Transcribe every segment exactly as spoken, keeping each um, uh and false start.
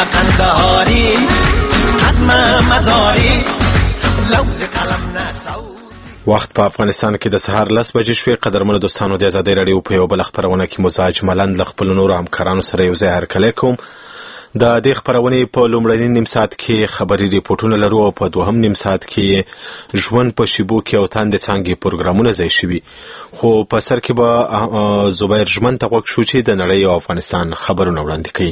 قندهاری قدم مزاری لوز قلم نسو. وخت په افغانستان کې د سهار لس بجې شوې. قدرمنو دوستانو، د ازادۍ راډیو په یو بل خپرونه کې مزاج ملند له خپلو نورو همکارانو سره یو ځای هرکلی کوم. د دې خپرونې په لومړني نیم ساعت کې خبري ریپورټونه لرو او په دوهم نیم ساعت کې ژوند په شیبو کې او تاندې څانګې پروګرامونه ځای شوي. خو په سر کې به زبیر ژمن ته غوږ شو چې د نړۍ او افغانستان خبرونه وړاندې کوي.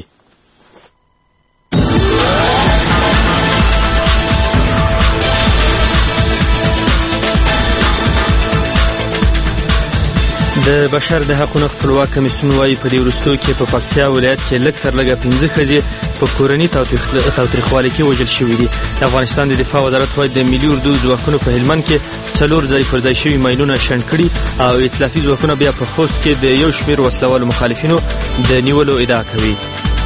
د بشر د حقونو خپلواک کمیسیون وايي په دې وروستیو کې په پکتیا ولایت کې لږ تر لږه پنځه ښځې په کورني تاوتریخوالي کې وژل شوي دي. د افغانستان د دفاع وزارت وايي د ملي اردو ځواکونو په هلمند کې څلور ځای پر ځای شوي ماینونه شنډ کړي او ائتلافي ځواکونه بیا په خوست کې د یو شمېر وسلوالو مخالفینو د نیولو ادعا کوي.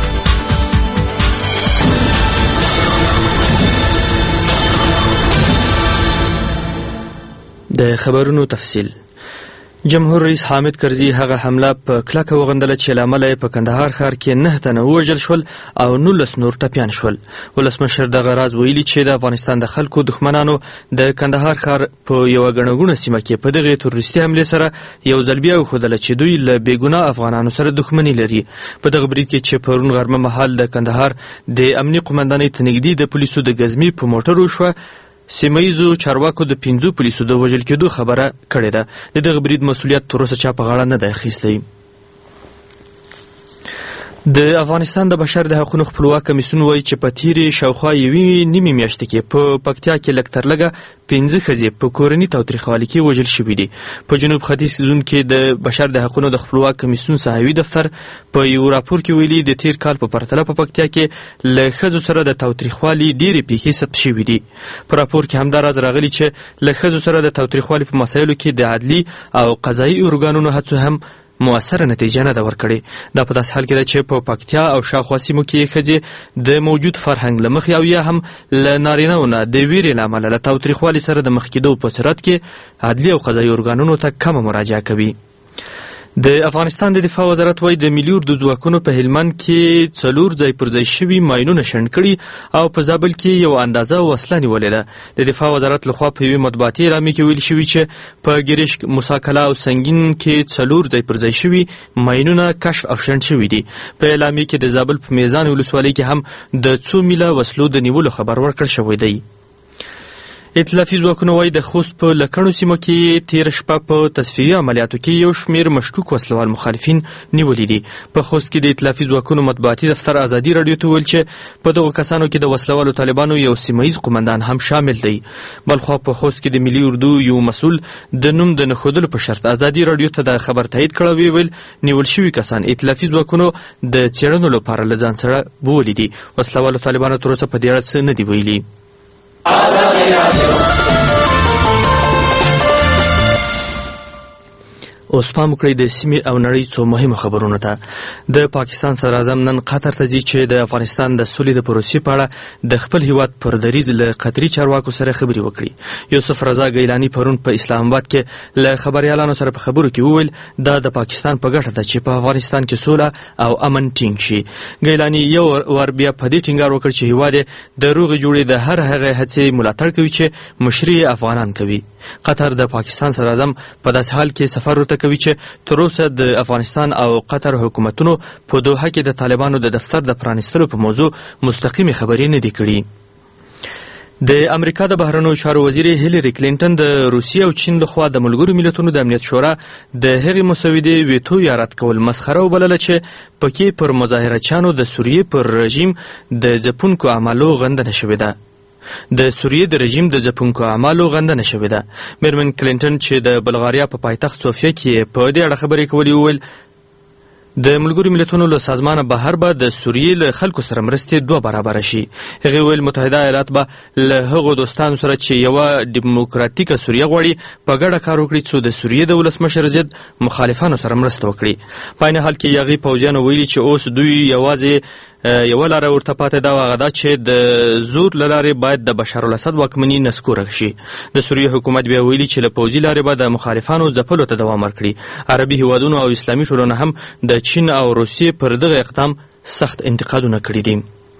د خبرونو تفصیل. جمهور رئیس حامد کرزي هغه حمله په کلکه وغندله چې له امله په کندهار ښار کې نه تنه ووژل شول او نولس نور ټپیان شول. ولسمشر دغه راز ویلي چې د افغانستان د خلکو دښمنانو د کندهار ښار په یوه ګڼه ګوڼه سیمه کې په دغې تروریستي حملې سره یو ځل بیا وښودله چې دوی له بېګناه افغانانو سره دښمني لري. په دغه برید کې چې پرون غرمه مهال د کندهار د امني قمندانۍ ته نږدې د پولیسو د ګزمې په موټر وشوه، سیمه ییزو چارواکو د پنځو پولیسو د وژل کېدو خبره کړې ده. د دغه برید مسؤلیت تر اوسه چا په غاړه نه دی اخیستی. د افغانستان د بشر د حقونو خپلواک کمیسیون وایي چې په تیرې شاوخوا یوې نیمې میاشتې کې په پکتیا کې لږ تر لږه پنځه ښځې په کورني تاوتریخوالي کې وژل شوي دي. په جنوب ختیځ زون کې د بشر د حقونو د خپلواک کمیسیون ساحوي دفتر په یو راپور کې ویلي د تیر کال په پرتله په پکتیا کې له ښځو سره د تاوتریخوالي ډېرې پیښې ثبت شوي دي. په راپور کې همدا راز راغلي چې له ښځو سره د تاوتریخوالي په مسایلو کې د عدلي او قضایي ارګانونو هڅو هم مؤثره نتیجه نه ده ورکړې. دا په داسې حال کې ده چې په پکتیا او شاوخوا سیمو کې ښځې د موجود فرهنګ له مخې او یا هم له نارینهو نه د ویرې له امله له تاوتریخوالي سره د مخ کېدو په صورت کې عدلي او قضایي ارګانونو ته کمه مراجعه کوي. د افغانستان د دفاع وزارت وايي د ملي اردو ځواکونو په هلمند کې څلور ځای پر ځای شوي ماینونه شنډ کړي او په زابل کې یو اندازه وسله نیولې ده. د دفاع وزارت لخوا په یوې مطبوعاتي اعلامیه کې ویل شوي چې په ګریشک، موسی او سنگین کې څلور ځای پر ځای شوي ماینونه کشف او شنډ شوي دي. په اعلامیه کې د زابل په میزان ولسوالۍ کې هم د څو میله وسلو د نیولو خبر ورکړ شوی دی. ائتلافي ځواکونه وايي د خوست په لکڼو سیمو کې تېره شپه په تصفیې عملیاتو کې یو شمېر مشکوک وسلوال مخالفین نیولي دي. په خوست کې د ائتلافي ځواکونو مطبوعاتي دفتر ازادي راډیو ته ویل چې په دغو کسانو کې د وسلوالو طالبانو یو سیمه ییز قمندان هم شامل دی. بلخوا په خوست کې د ملي اردو یو مسؤل د نوم د نه ښودلو په شرط ازادي راډیو ته د خبر تایید کړی وی ویل نیول شوي کسان ائتلافي ځواکونو د څېړنو لپاره له ځان سره بوولي دي. وسلوالو طالبانو تر اوسه په دې اړه څه نه دي ویلي. اوس پام وکړئ د سیمې او نړۍ څو مهمو خبرونو ته. د پاکستان صدراعظم نن قطر ته ځي چې د افغانستان د سولې د پروسې په اړه د خپل هیواد پر دریځ له قطري چارواکو سره خبرې وکړي. یوسف رضا ګیلاني پرون په اسلام آباد کې له خبریالانو سره په خبرو کې وویل دا د پاکستان په ګټه ده چې په افغانستان کې سوله او امن ټینګ شي. ګیلاني یو ور بیا په دې ټینګار وکړ چې هیواد د روغې جوړې د هر هغه هڅې ملاتړ کوي چې مشري افغانان کوي. قطر د پاکستان صدراعظم په داسې حال کې سفر ورته کوي چې تر اوسه د افغانستان او قطر حکومتونو په دوحه کې د طالبانو د دفتر د پرانیستلو په موضوع مستقیمې خبرې نه دي کړي. د امریکا د بهرنیو چارو وزیر هیلری کلینټن د روسیې او چین لخوا د ملګرو ملتونو د امنیت شورا د هغې مسودې ویتو یا رد کول مسخره وبلله چې پکې پر مظاهرچیانو د سوریې پر رژیم د ځپونکو اعمالو غندنه شوې ده. د سوریې د رژیم د ځپونکو اعمالو غندنه شوې ده. میرمن کلینټن چې د بلغاریا په پایتخت صوفیه کې په دې اړه خبرې کولې وویل د ملګرو ملتونو له سازمانه بهر به د سوریې له خلکو سره مرستې دوه برابره شي. هغې ویل متحده ایالات به له هغو دوستانو سره چې یوه ډیموکراتیکه سوریه غواړي په ګډه کار وکړي څو د سوریې د ولسمشر ضد مخالفانو سره مرسته وکړي. په عین حال کې هغې پوځیانو ویلي چې اوس دوی یوازې یوه لاره ورته پاتې ده او هغه ده چې د زور له لارې باید د بشارالاسد واکمني نسکوره شي. د سوریې حکومت بیا ویلي چې له پوځي لارې به د مخالفانو ځپلو ته دوام ورکړي. عربي هیوادونو او اسلامي ټولنه هم د چین او روسیې پر دغه اقدام سخت انتقادونه کړي دي.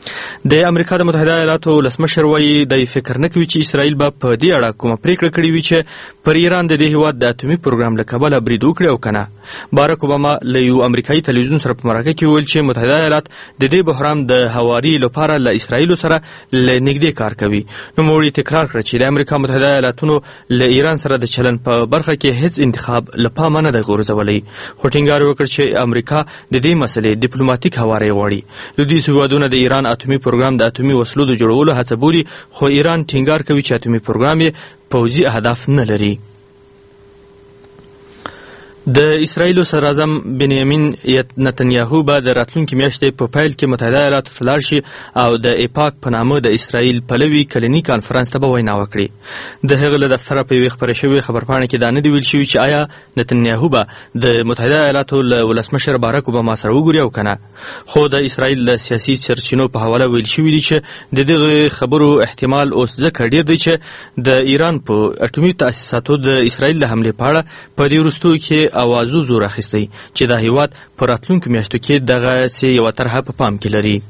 د امریکا د متحده ایالاتو ولسمشر وایي دی فکر نه کوي چې اسرائیل به په دې اړه کومه پریکړه کړې وي چې پر ایران د دې هیواد د اتومي پروګرام له کبله برید وکړي او کنه. باراک اوباما له یو امریکایي تلویزیون سره په مرکه کې ویل چې متحده ایالات د دې بحران د هواري لپاره له اسرائیل سره له نږدې کار کوي. نوموړي تکرار کړ چې د امریکا متحده ایالاتونو له ایران سره د چلن په برخه کې هیڅ انتخاب له پامه نه دی غورځولی، خو ټینګار وکړ چې امریکا د دې مسلې ډیپلوماټیک هواری غواړي. لویدیځ هیوادونه د ایران اتومي پروګرام د اتومي وسلو د جوړولو هڅه بولي، خو ایران ټینګار کوي چې اتومي پروګرام یې پوځي اهداف نه لري. د اسرائیلو صدراعظم بنیامین نتنیاهو به د راتلونکي میاشتې په پیل کې متحده ایالاتو ته لاړ شي او د ایپاک په نامه د اسرائیل پلوي کلني کانفرنس ته به وینا وکړي. د هغه له دفتره په یوې خپره شوې خبرپاڼه کې دا نه دی ویل شوي چې آیا نتنیاهو به د متحده ایالاتو له ولسمشر باراک اوباما سره وګوري او کنه، خو د اسرائیل له سیاسي سرچینو په حواله ویل شوي دي چې د دغه خبرو احتمال اوس ځکه ډیر دی چې د ایران په اټومي تاسیساتو د اسرائیل له حملې په اړه په دې وروستیو کې اوازو زور اخیستی چې دا هیواد په راتلونکو میاشتو کې دغسې یوه طرحه په پام کې لري.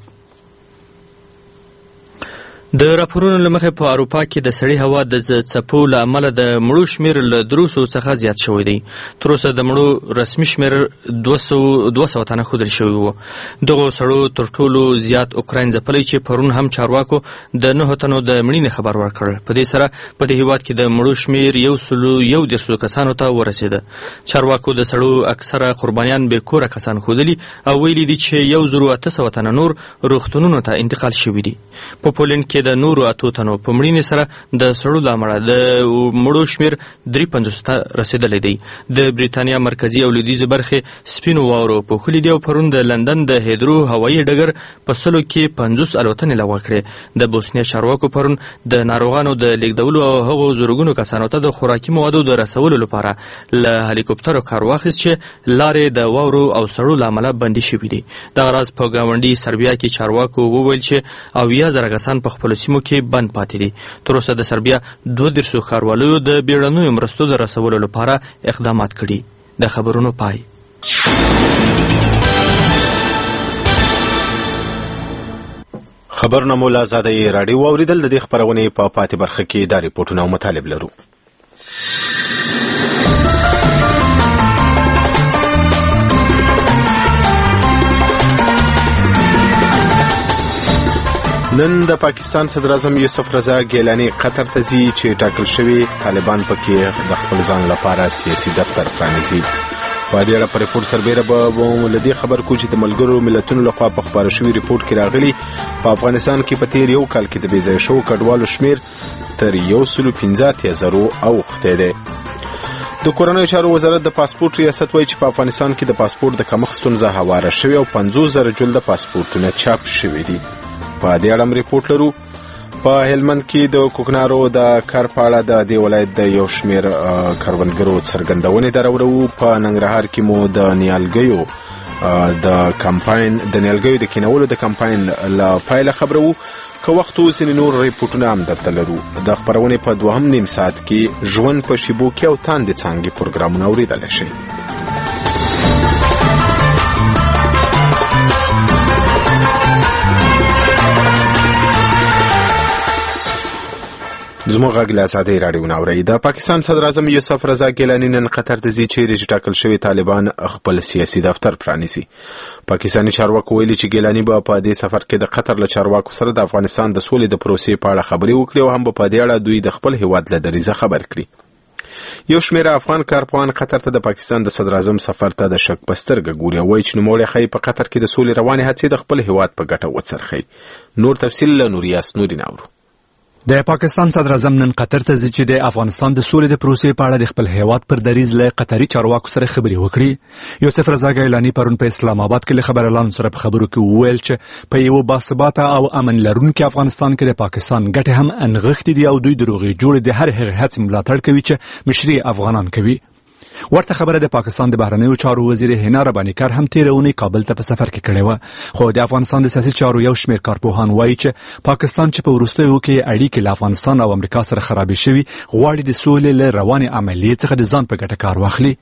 د راپورونو له مخې په اروپا کې د سړې هوا د څپو له امله د مړو شمېر له درو سوو څخه زیات شوی دی. تر اوسه د مړو رسمي شمېر دوه سوه تنه ښودل شوي وو. دغو سړو تر ټولو زیات اوکراین ځپلی چې پرون هم چارواکو د نهو تنو د مړینې خبر ورکړ. په دې سره په دې هیواد کې د مړو شمېر یو سلو یو دېرش کسانو ته ورسېده. چارواکو د سړو اکثره قربانیان بې کوره کسان ښودلي او ویلي دي چې یو زرو اته سوه تنه نور روغتونونو ته انتقال شوي دي. په پولینډ کې د نورو اتو تنو په مړینې سره د سړو له امله د مړو شمېر درې پنځوس ته رسېدلی دی. د بریتانیا مرکزي او لویدیځې برخې سپینو واورو پوښلي دي او پرون د لندن د هیدرو هوایي ډګر په سلو کې پنځوس الوتنې لغوه کړې. د بوسنیا چارواکو پرون د ناروغانو د لیږدولو او هغو زرګونو کسانو ته د خوراکي موادو د رسولو لپاره له هلیکوپټرو کار واخیست چې لارې د واورو او سړو له امله بندي شوي دي. دغه راز په ګاونډي سربیا کې چارواکو وویل چې اویا زره کسان په خپلو سیمو کې بند پاتې دي. تر اوسه د سربیا دوه دېرشو ښاروالو د بیړنیو مرستو د رسولو لپاره اقدامات کړي. د خبرونو پای. خبرونه مو له آزادۍ راډیو واورېدل. د دې خپرونې په پاتې برخه کې دا ریپورټونه او مطالب لرو. نن د پاکستان صدراعظم یوسف رضا ګیلاني قطر ته ځي چې ټاکل شوي طالبان پکې د خپل ځان لپاره سیاسي دفتر پرانیزي. په دې اړه په ریپورټ سربیره به مو له دې خبر کوو چې د ملګرو ملتونو لخوا په خپاره شوي ریپورټ کې راغلي په افغانستان کې په تیر یو کال کې د بې ځایه شوو کډوالو شمېر تر یو سلو پنځه اتیا زرو اوښتی دی. د کورنیو چارو وزارت د پاسپورټ ریاست وایي چې په افغانستان کې د پاسپورټ د کمښت ستونزه هواره شوې او پنځوس زره جلده پاسپورټونه چاپ شوي دي. په دې اړه هم ریپورټ لرو. په هلمند کې د کوکنارو د کار په اړه د دې ولایت د یو شمېر کروندګرو څرګندونې درورو. په ننګرهار کې مو د نیالګیو د کمپاین د نیالګیو د کینولو د کمپاین له پایله خبرو. که وخت ځینې نور ریپورټونه هم درته لرو. د خپرونې په دوهم نیم ساعت کې ژوند په شیبو کې او تاندې څانګې پروګرامونه اورېدلی شئ. زموږ غږ له آزادۍ راډیو نه اورئ. د پاکستان صدراعظم یوسف رضا ګیلاني نن قطر ته ځي چیرې چې ټاکل شوي طالبان خپل سیاسي دفتر پرانیزي. پاکستاني چارواکو ویلي چې ګیلاني به په دې سفر کې د قطر له چارواکو سره د افغانستان د سولې د پروسې په اړه خبرې وکړي او هم به په دې اړه دوی د خپل هیواد له دریځه خبر کړي. یو شمېر افغان کارپوهان قطر ته د پاکستان د صدراعظم سفر ته د شک په سترګه ګوري او وایي چې نوموړی ښایي په قطر کې د سولې روانې هڅې د خپل هیواد په ګټه وڅرخوي. نور تفصیل له نوریاس نوري ناورو. د پاکستان صدراعظم نن قطر ته ځي چې د افغانستان د سولې د پروسې په اړه د خپل هیواد پر دریځ له قطري چارواکو سره خبرې وکړي. یوسف رضا ګیلاني پرون په اسلام آباد کې له خبريالانو سره په خبرو کې وویل چې په یو باثباته او امن لرونکي افغانستان کې د پاکستان ګټې هم انغښتې دي او دوی دروغي جوړ د هر هغه هڅې ملاتړ کوي چې مشري افغانان کوي. ورته خبره د پاکستان د بهرنیو چارو وزیر حنا رباني کار هم تیر اونۍ کابل ته په سفر کې کړی و. خو د افغانستان د سیاسي چارو یو شمېر کارپوهان وایي چې پاکستان چې په وروستیو کې اړیکې له افغانستان او امریکا سره خرابې شوي غواړي د سولې له روانې عملیې څخه د ځان په ګټه کار واخلي.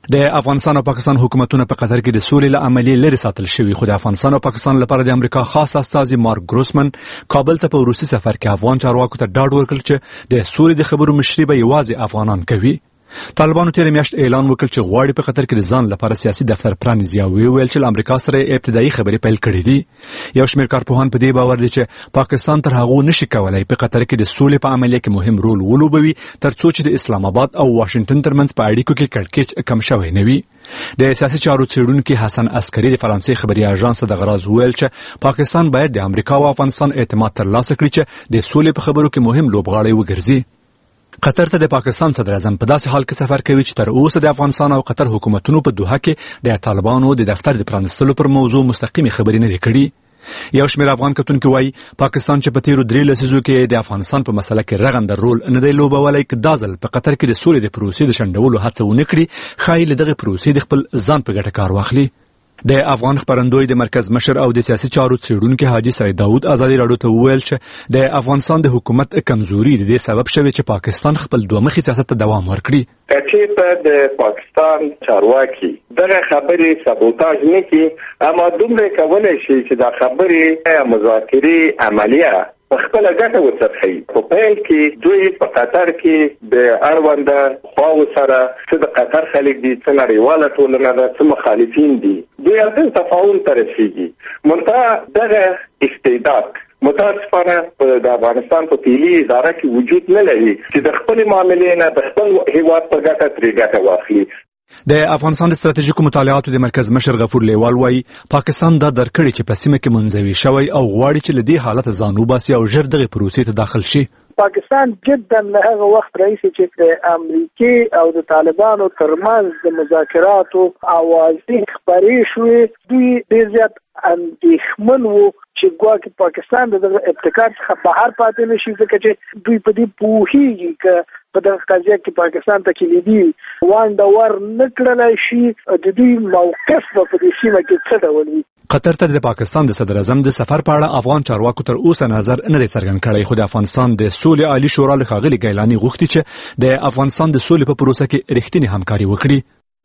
د افغانستان او پاکستان حکومتونه په قطر کې د سولې له عملیې لرې ساتل شوي، خو د افغانستان او پاکستان لپاره د امریکا خاص استازي مارک ګروسمن کابل ته په روسي سفر کې افغان چارواکو ته ډاډ ورکړ چې د سولې د خبرو مشري به یوازې افغانان کوي. طالبانو تیر میاشت اعلان وکړ چې غواړي په قطر کې د ځان لپاره سیاسي دفتر پرانیزي او ویل چې امریکا سره ابتدایي خبرې پیل کړې دي. یو شمېر کارپوهان په دې باور دي چې پاکستان تر هغه نشي کولای په قطر کې د سولې په عملیه کې مهم رول ولوبوي ترڅو چې د اسلام آباد او واشنگټن ترمنځ په اړیکو کې کړکېچ کم شوی نه وي. د سیاسي چارو څېړونکي حسن عسکري د فرانسې خبري اژانس ته غراز ویل چې پاکستان باید د امریکا او افغانستان اعتماد ترلاسه کړي چې د سولې په خبرو کې مهم لوبغاړی وګرځي. قطر ته د پاکستان صدر اعظم په داسې حال کې سفر کوي چې تر اوسه د افغانستان او قطر حکومتونو په دوحه کې د طالبانو د دفتر د پرانیستلو پر موضوع مستقیمه خبرې نه دي کړي. یو شمېر افغان کتونکي وایي پاکستان چې په تیرو درې لسیزو کې د افغانستان په مسله کې رغنده رول نه دی لوبولی، که دا ځل په قطر کې د سولې د پروسې د شنډولو هڅه ونه کړي، ښایي له دغې پروسې د خپل ځان په ګټه کار واخلي. د افغان خبرندوی د مرکز مشر او د سیاسي چارو څېړونکي حاجي سعید داود ازادي راډیو ته وویل چې د افغانستان د حکومت کمزوري د دې سبب شوی چې پاکستان خپل دوه مخي سیاست ته دوام ورکړي. چې په د پاکستان چارواکي دغه خبرې سابوتاژ نه کړي، اما دومره کولای شي چې دا خبرې مذاکرې عملیه خپل ګټه وڅرخي. په پیل کې دوی په قطر کې د اړونده خواو سره چې د قطر خلک دي، څه نړیواله ټولنه ده، څه مخالفین دي، دوی هلته تفاهم ته رسېږي. منتها دغه استعداد متاسفانه د افغانستان په پیلي اداره کې وجود نه لري چې د خپل معاملې نه د خپل هیواد په ګټه ترې ګټه واخلي. د افغانستان د ستراتیژیکو مطالعاتو د مرکز مشر غفور لیوال وایي پاکستان دا درکړي چې په سیمه کې منځوي شوی او غواړي چې له دې حالت ځان وباسي او ژر دغه پروسې ته داخل شي. پاکستان جدا له هغه وخت راهیسې چې د امریکای او د طالبانو ترمنځ د مذاکراتو اوازې خپرې شوې، دوی ډېر زیات اندېښمن وو چې ګواکې پاکستان د دغه ابتکار څخه بهر پاتې نشي، ځکه چې دوی په دې پوهېږي که په دغه قضیه کې پاکستان ته کلیدي وانډه ور نه کړلی شي، د دوی موقف به په دې سیمه کې څه ډول وي. قطر ته د پاکستان د صدر اعظم د سفر په اړه افغان چارواکو تر اوسه نظر نه دی څرګند کړی، خو د افغانستان د سولې عالی شورا له ښاغلي ګیلاني غوښتي چې د افغانستان د سولې په پروسه کې رښتینې همکاري وکړي.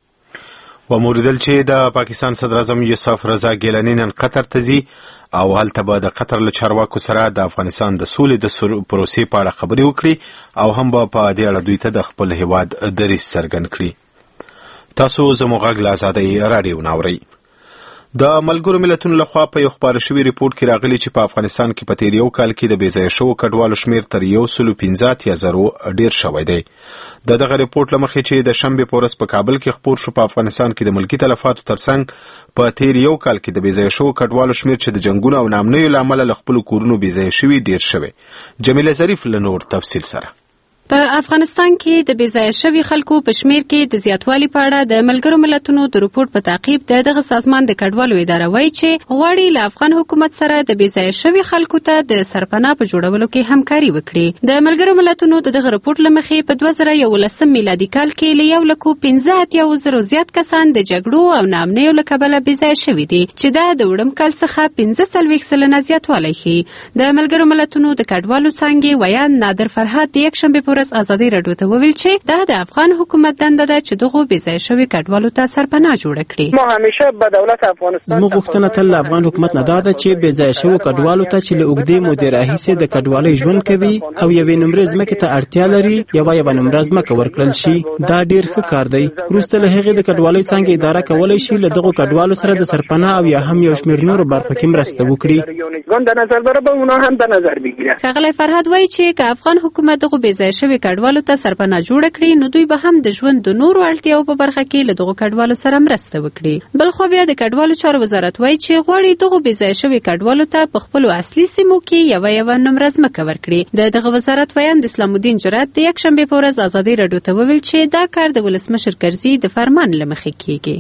و موریدل چې د پاکستان صدر اعظم یوسف رضا ګیلاني نن قطر ته ځي او هلته به د قطر له چارواکو سره د افغانستان د سولې د پروسې په اړه خبرې وکړي او هم به په دې اړه دوی ته د خپل هیواد دریځ څرګند کړي. تاسو زموږ غږ له ازادۍ راډیو ناورئ. د ملګرو ملتونو لخوا په یو خپاره شوي ریپورت کې راغلي چې په افغانستان کې په تیر یو کال کې د بې ځایه شوو کډوالو شمېر تر یو سلو پنځه اتیا زرو ډېر شوی دی. د دغه ریپورت له مخې چې د شنبې په ورځ په کابل کې خپور شو، په افغانستان کې د ملکي تلفاتو ترڅنګ په تیر یو کال کې د بې ځایه شوو کډوالو شمېر چې د جنګونو او ناامنیو له امله له خپلو کورونو بې ځایه شوي ډېر شوی. جمیله ظریف له نور تفصیل سره. په افغانستان کې د بې ځایه شوي خلکو په شمیر کې د زیاتوالي په اړه د ملګرو ملتونو د رپورټ په تعقیب د دغه سازمان د کډوالو اداره وایي چې غواړي له افغان حکومت سره د بې ځایه شوي خلکو ته د سرپناه په جوړولو کې همکاري وکړي. د ملګرو ملتونو د دغه رپورټ له مخې په دوه زره یولسم میلادي کال کې له یو لکو پنځه اتیا زرو زیات کسان د جګړو او ناامنیو له کبله بې ځایه شوي دي، چې دا د وړم کال څخه پنځه څلوېښت سلنه زیاتوالی ښیي. د ملګرو ملتونو د کډوالو څانګې ویان نادر فرهاد د یکشنبې په ورځ ازادۍ راډیو ته وویل چې دا د افغان حکومت دنده ده چې دغو بې ځایه شوي کډوالو ته سرپناه جوړه کړي. ما همیشه به دولت افغانستان زموږ غوښتنه تل له افغان حکومت نه دا ده چې بې ځایه شوو کډوالو ته چې له اوږدې مودې راهیسې د کډوالۍ ژوند کوي او یوې نمرې ځمکې ته اړتیا لري یوه یوه نمره ځمکه ورکړل شي. دا ډېر ښه کار دی. وروسته له هغې د کډوالۍ څانګې اداره کولی شي له دغو کډوالو سره د سرپناه او یا هم یو شمېر نورو برخو کې مرسته وکړي. ښاغلی فرهاد وایي چې که افغان حکومت دغو بې ځایه شوي کډوالو ته سرپناه جوړه کړي نو دوی به هم د ژوند د نورو اړتیاو په برخه کې له دغو کډوالو سره مرسته وکړي. بلخوا بیا د کډوالو چارو وزارت وایي چې غواړي دغو بې ځایه شوي کډوالو ته په خپلو اصلي سیمو کې یوه یوه نمره ځمکه ورکړي. د دغه وزارت ویان د اسلام الدین جرات د یکشنبې په ورځ ازادۍ راډیو ته وویل چې دا کار د ولسمشر کرزي د فرمان له مخې کیږي.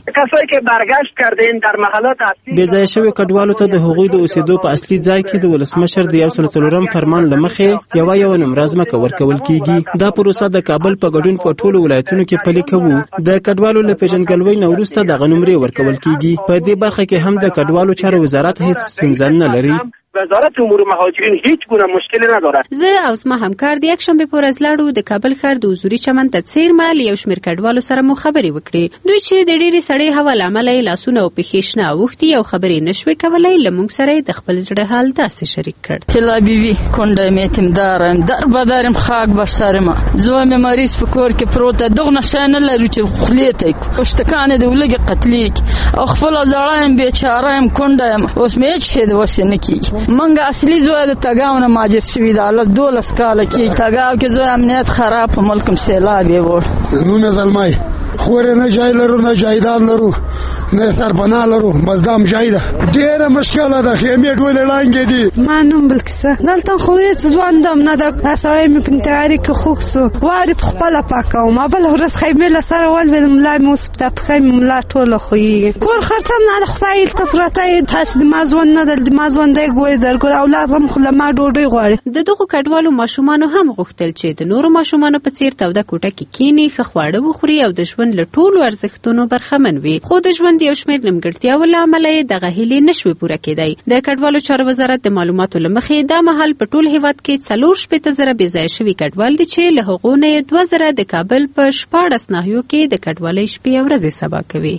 بې ځایه شوي کډوالو ته د هغوی د اوسېدو په اصلي ځای کې د ولسمشر د یو سل څلورم فرمان له مخې یوه یوه نمره ځمکه ورکول کیږي. دا پروسه د کابل په ګډون په ټولو ولایتونو کې پلي کوو. د کډوالو له پیژندګلوۍ نه وروسته دغه نمرې ورکول کیږي. په دې برخه کې هم د کډوالو چارو وزارت هیڅ ستونزه نه لري. وزارت امور مهاجرین هیچ گونه مشکلی نداره. زه او زما همکار د یکشنبه په ورځ لاړو د کابل ښار د حضوري چمن ته څیرمه له یو شمېر کډوالو سره مو خبرې وکړې. دوی چې د ډېرې سړې هوا له امله یې لاسونه او پښې شنه اوښتي او خبرې نشوې کولی، له موږ سره یې د خپل زړه حال داسې شریک کړ. چلا بیوی کنده یم یتیم دارم، در بدرم خاک به سر ما، زوی مې مریض په کور کې پروت ده، دغه نشه نه لرو چې خولې ته یې پشتکانې د ولږې قتلي او خپله زړه یم بېچاره یم کنده یم، اوس مې هېڅ شی د وسې نه کېږي. موږ اصلي زوی د تګاو نه مهاجر شوي ده، له دولس کاله کېږي. تګاو کې زوی امنیت خراب، په ملک م سیلاب یې وړ. نونه زلمی خورې نه جای لرو، نه جایداد لرو، نه سرپناه لرو، بس دا هم جای ده. ډېره مشکله ده، خیمې ټولې ړنګې دي. ما نوم بلکیسه، دلته خو هېڅ ژوند هم نه ده. دا سړی مې په انتحاري کې خوږ سو، واورې په خپله پاکوم. بله ورځ خیمې له سره ولوېدم، ملا مې اوس په پښه مې ملا ټوله خوږېږي. کور خرڅ هم نه ده، خدای هلته پرته یې. هسې د ما ژوند نه ده، د ما ژوند دی ګورې درګور. اولاد هم خو له ما ډوډۍ غواړي. د دغو کډوالو ماشومانو هم غوښتل چې د نورو ماشومانو په څېر توده کوټه کې کښېني، ښه خواړه وخوري او د ژوند له ټولو ارزښتونو برخمن وي. خو د ژوند یو شمېر نیمګړتیاوو له امله یې دغه هیلې نشوې پوره کېدی. د کډوالو چارو وزارت د معلوماتو له مخې دا مهال په ټول هېواد کې څلور شپېته زره بې ځایه شوي کډوال دي چې له هغو نه یې دوه زره د کابل په شپاړس ناحیو کې د کډوالۍ شپې او ورځې سبا کوي.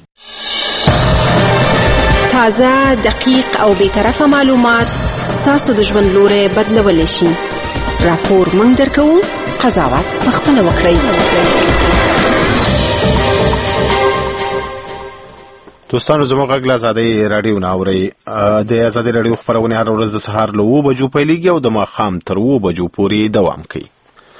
تازه، دقیق او بېطرفه معلومات ستاسو د ژوند لوری بدلولی شي. راپور موږ درکوو، قضاوت پخپله وکړئ. دوستانو زموږ غږ له ازادۍ راډیو نه اورئ. د ازادۍ راډیو خپرونې هره ورځ د سهار له اوو بجو پیلېږي او د ماښام تر اوو بجو پورې دوام کوي.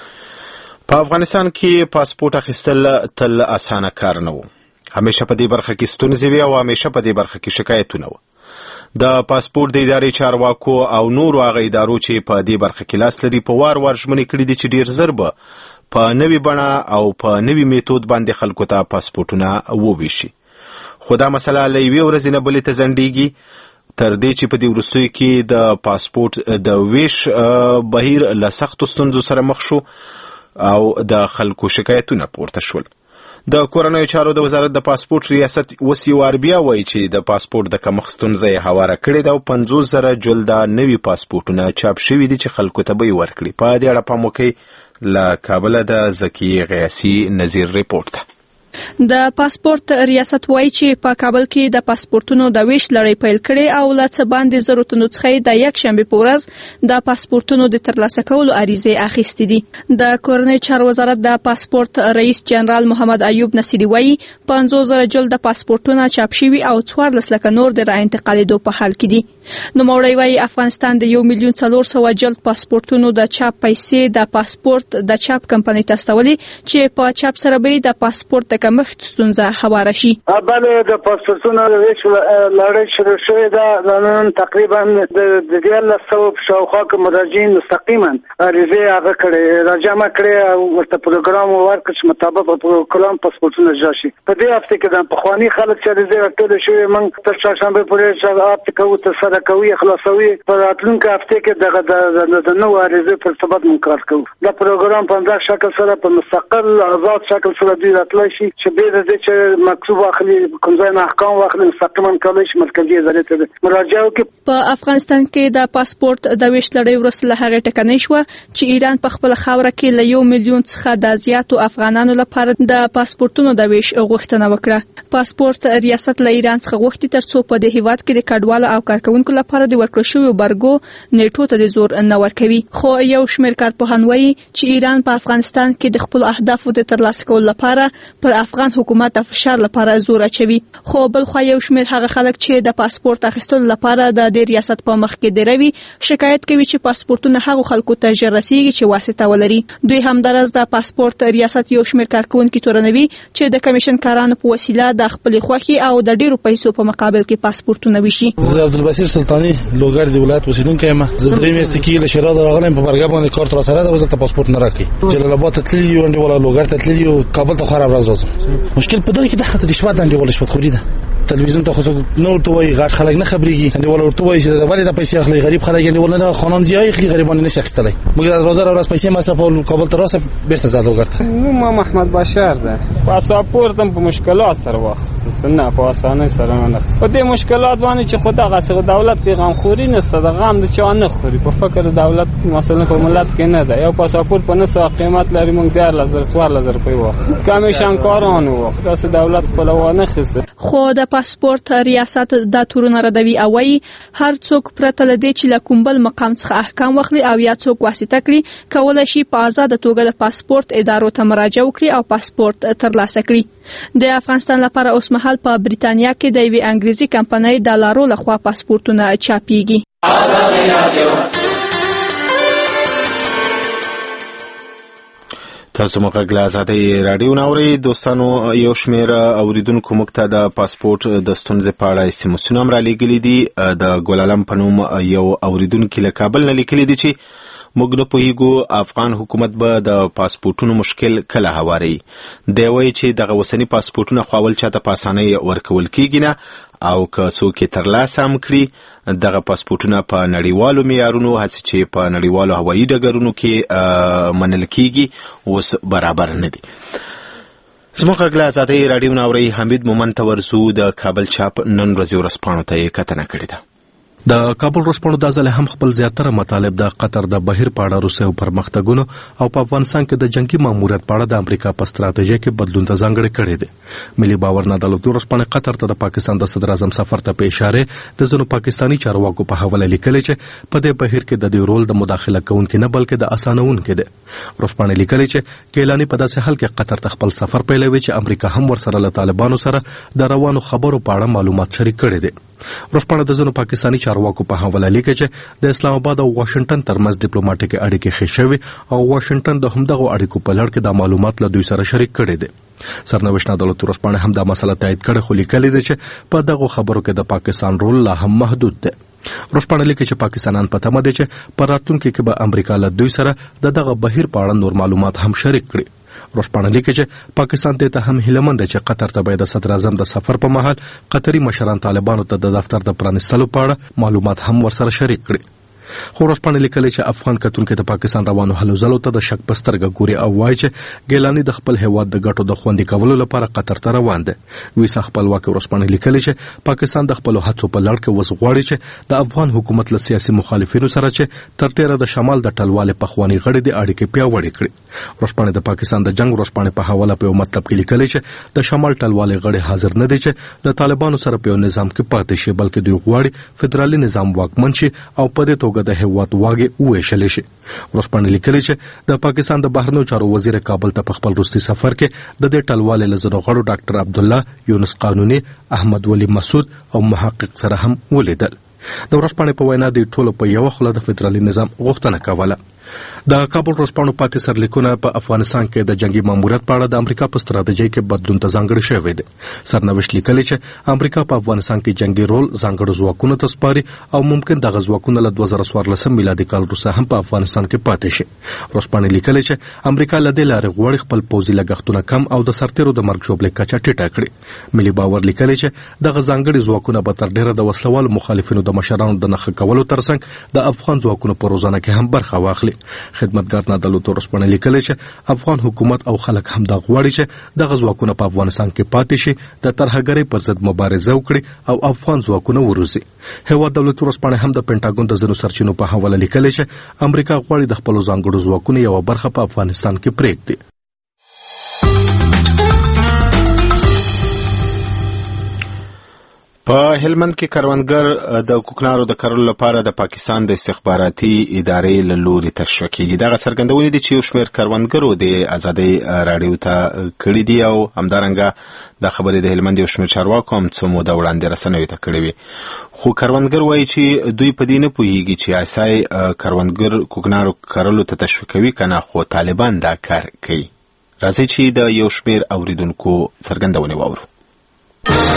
په افغانستان کې پاسپورټ اخیستل تل اسانه کار نه و. همیشه په دې برخه کې ستونزې وي او همیشه په دې برخه کې شکایتونه و. د پاسپورټ د ادارې چارواکو او نورو هغه ادارو چې په دې برخه کې لاس لري په وار وار ژمنې کړي دي چې ډېر ژر به په نوې بڼه او په نوې میتود باندې خلکو ته پاسپورټونه وویشي. خو دا مسله له یوې ورځې نه بلې ته ځنډېږي، تر دې چې په دې وروستیو کې د پاسپورټ د ویش بهیر له سختو ستونزو سره مخ شو او د خلکو شکایتونه پورته شول. د کورنیو چارو د وزارت د پاسپورټ ریاست اوس یو وار بیا وایي چې د پاسپورټ د کمښت ستونزه یې هواره کړې ده او پنځوس زره جلده نوي پاسپورټونه چاپ شوي دي چې خلکو ته به یې ورکړي. په دې اړه پام وکړئ. له کابله د زکي غیاسي نظیر ریپورټ ده. د پاسپورت ریاست وایي چې په کابل کې د پاسپورتونو د ویش لړۍ پیل کړې او له څه باندې زرو تنو څخه د یک شنبه په ورځ د پاسپورتونو د ترلاسه کولو عریضې اخیستې دي. د کورنۍ چارو وزارت د پاسپورت رئیس جنرال محمد ایوب نصیری وایي پنځوس زره جلد پاسپورتونه چاپ شوي او څوارلس لکه نور د را انتقالېدو په حال کې دي. نوموړی وایي افغانستان د یو میلیون څلور سوه جلد پاسپورتونو د چاپ پیسې د پاسپورت د چاپ کمپنۍ ته استولې چې په چاپ سره به د پاسپورت د کمښت ستونزه هواره شي. بله د پاسپورتونو ویش لړۍ شروع شوې ده. نن تقریبا د دیارلس سوه په شاوخوا کې مراجعین مستقیما عریضې هغه کړې راجمع کړې او ورته پروګرام ورکړ چې مطابق په پروګرام پاسپورتونه اجرا شي. په دې هفته کې د پخواني خلک چې عریضې راټولې شوې موږ تر چهارشنبې پورې چې کوو ترسره کوي خلاصوي. په راتلونکي هفته کې دغه د نوو عریضې په ارتباط موږ کار کوو. دا پروګرام په همدغه شکل سره په مستقل آزاد شکل سره دوی راتلی شي چې بې د دې چې مکتوب واخلي کوم ځای نه احکام واخلي مستقیما کولی شي مرکزي ادارې ته مراجعه وکړي. په افغانستان کې د پاسپورت د ویش لړۍ وروسته له هغې ټکنۍ شوه چې ایران په خپله خاوره کې له یو میلیون څخه د زیاتو افغانانو لپاره د پاسپورتونو د ویش غوښتنه وکړه. پاسپورت ریاست له ایران څخه غوښتي ترڅو په دې هیواد کې د کډوالو او کارکوونکو لپاره د ورکړل شویو برګو نیټو ته د زور نه ورکوي. خو یو شمېر کارپوهان وایي چې ایران په افغانستان کې د خپلو اهدافو د ترلاسه کولو لپاره پر افغان حکومت د فشار لپاره زور اچوي. خو بل خو یو شمېر هغه خلک چې د پاسپورت اخیستلو لپاره د دې ریاست په مخ کې دروي شکایت کوي چې پاسپورتونه هغو خلکو ته ژر رسیږي چې واسطه ولري. دوی همدارس د پاسپورت ریاست یو شمېر کارکوونکي تورنوي چې د کمیشن کارانو په وسیله د خپلې خوښې او د ډیرو پیسو په مقابل کې پاسپورتونه ویشي. زه عبدالبصیر سلطانی لوګر دی ولایت اوسیدونکی یم. زه درې میاشتې کې له شیراز راغلم په برګه باندې کارت را سره ده وزته پاسپورت نه راکړي. جلال آباد ته تللی یو انډیواله لوګر ته تللی یو کابل ته خو راځم. مشکل په دغه کې د خاطر رشوت انډیواله رشوت خوري ده. تلویزیون ته خو نو ورته وایي غټ خلک نه خبرېږي انډیوال ورته وایي چې ولې دا پیسې اخلي غریب خلک انډیوال نه خانان زیای اخلي غریبان نه شي اخیستلی مګر روزه را ورځ پیسې مصرفول کابل ته راسه بیرته زاد وګرځه نو ما محمد بشار ده پاسپورت هم په مشکلات سره واخیست نه په اسانه سره نه اخیست په دې مشکلات باندې چې خدا غسه دولت کې غمخوري نه ست غم د چا نه خوري په فکر دولت مثلا په ملت کې نه ده یو پاسپورت په نسو قیمت لري مونږ ډیر لزر څوار لزر روپۍ واخیست کمیشن کارانو وخت داسې دولت خپل وانه خسته خو د پاسپورت ریاست د تورونه ردوي او وی هر څوک پرته لدی چې له کومبل مقام څخه احکام واخلي او یا څوک واسطه کړي کولای شي په آزاد توګه د پاسپورت ادارو ته مراجعه وکړي او پاسپورت ترلاسه کړي د افغانستان لپاره اوس مهال په بریتانیا کې د یوې انګریزي کمپنۍ د لارو لخوا پاسپورتونه چاپیږي. تاسو مګ له آزادۍ رادیو ناوړي دوستانو یو شمېر اوریدونکو موږ ته د پاسپورت د ستونزې په اړه سیموسونه هم رالیږلي دي. د ګلالم په نوم یو اوریدونکي له کابل نه لیکلي دي چې موږ نه پوهیږو افغان حکومت به د پاسپورتونو مشکل کله هواري. دی وایي چې دغه اوسني پاسپورتونه خو اول چاته په اسانۍ ورکول کیږي نه او که څوک یې ترلاسه هم کړي دغه پاسپورتونه په نړیوالو معیارونو هڅې چې په نړیوالو هوایي ډګرونو کې منل کیږي اوس برابر نه دي. زموږ غږ له آزادۍ راډیو ناوړي حمید مومند ته ورسو. د کابل چاپ نن ورځې ورځپاڼو ته یې کتنه کړې ده. د کابل ورځپاڼو دا ځل هم خپل زیاتره مطالب د قطر د بهیر په اړه روسي پرمختګونو او په افغانستان کې د جنگي ماموریت په اړه د امریکا په ستراتیژي کې بدلون ته ځانګړی کړی دی. ملي باور نه دولت ورځپاڼه قطر ته د پاکستان د صدر اعظم سفر ته په اشاره د ځینو پاکستانی چارواکو په حواله لیکلي چې په دې بهیر کې د دې رول د مداخله کوونکو نه بلکې د اسانونکو دی. ورځپاڼه لیکلي چې کیلانی په داسې حال کې قطر ته خپل سفر پیلوي چې امریکا هم ورسره له طالبانو سره د روانو خبرو په اړه معلومات شریک کړي دي. ورځپاڼه د ځینو پاکستانی چارواکو په حواله لیکي چې د اسلام آباد او واشنگټن ترمنځ ډیپلوماټیک اړیکې ښې شوې او واشنگټن د همدغو اړیکو په لړ کې د معلومات له دوی سره شریک کړي دي. سرنوشت عدالت ورځپاڼه هم دا مسله تایید کړې خو لیکلي دي چې په دغه خبرو کې د پاکستان رول لا هم محدود دی. ورځپاڼه لیکي چې پاکستانان په تمه دي چې په راتلونکي کې به امریکا له دوی سره د دغه بهیر په اړه نور معلومات هم شریک کړي. ورځپاڼه لیکي چې پاکستان ته هم هیلمند چې قطر ته به د صدر اعظم د سفر په مهال قطري مشران طالبانو ته د دفتر د پرانیستلو په اړه معلومات هم ورسره شریک کړي. خو ورځپاڼه لیکلي چې افغان کتونکو د پاکستان روانو هلو ځلو ته د شک په سترګه ګوري او وایي چې ګیلانی د خپل هیواد د ګټو د خوندي کولو لپاره قطر ته روان دی. ویسا خپلواکي ورځپاڼه لیکلي چې پاکستان د خپل هڅو په لړ کې وس غواړي چې د افغان حکومت له سیاسي مخالفینو سره چې تر ډیره د شمال د ټلوالې پخوانی غړي د اړیکې پیاوړې کړي. ورځپاڼه د پاکستان د جنگ ورځپاڼه په حواله په مطلب کې لیکلي چې د شمال ټلوالې غړي حاضر نه دي چې د طالبانو سره په نظام کې پاتې شي بلکې دوی غواړي فدرالي نظام واکمن شي او په دې توګه د هیواد واګي وېشل شي. ورځپاڼه لیکلي چې د پاکستان د بهرنیو چارو وزیر کابل ته په خپل وروستي سفر کې د دې ټلوالې له زنو غړو ډاکټر عبد الله یونس قانوني احمد ولی مسعود او محقق سره هم ولیدل. د ورځپاڼې په وینا د ټولو په یو خله د فدرالي نظام غوښتنه کوله. د کابل ورځپاڼو پاتې سرلیکونه په افغانستان کې د جنگي ماموریت په اړه د امریکا په ستراتیژي کې بدلون ته ځانګړی شوی دی. سرنوشت لیکلي چې امریکا په افغانستان کې جنگي رول ځانګړو ځواکونو ته سپاري او ممکن دغه ځواکونه له دوه زره څوارلسم میلادي کال وروسته هم په افغانستان کې پاتې شي. ورځپاڼه لیکلي چې امریکا له دې لارې غواړي خپل پوځي لګښتونه کم او د سرتیرو د مرګ ژوبلې کچه ټیټه کړي. ملي باور لیکلي چې دغه ځانګړي ځواکونه به تر ډیره د وسلوالو مخالفینو د مشرانو د نښه کولو ترڅنګ د افغان ځواکونو په روزنه کې هم برخه واخلي. خدمتګار عدالت ورځپاڼه لیکلي چې افغان حکومت او خلک هم دا غواړي چې دغه ځواکونه په افغانستان کې پاتې شي د ترهګرۍ پر ضد مبارزه وکړي او افغان ځواکونه وروزي. هیواد دولت ورځپاڼه هم د پینټاګون د ځینو سرچینو په حواله لیکلي چې امریکا غواړي د خپل ځانګړو ځواکونو یو برخه په افغانستان کې پرېږدي. په هلمند کې کروندګر د کوکنارو د کرلو لپاره د پاکستان د استخباراتي ادارې له لوري تشویق کیږي. دغه څرګندونې دي چې یو شمېر کروندګرو د آزادۍ راډیو ته کړي دي او همدارنګه د خبرې د هلمند یو شمېر چارواکو هم څو موده وړاندې رسنیو ته کړي وي. خو کروندګر وایي چې دوی په دې نه پوهیږي چې اسای کروندګر کوکنارو کرلو ته تشویقوي کنه خو طالبان دا کار کوي. راځي چې د یو شمېر اوریدونکو څرګندونې واورو.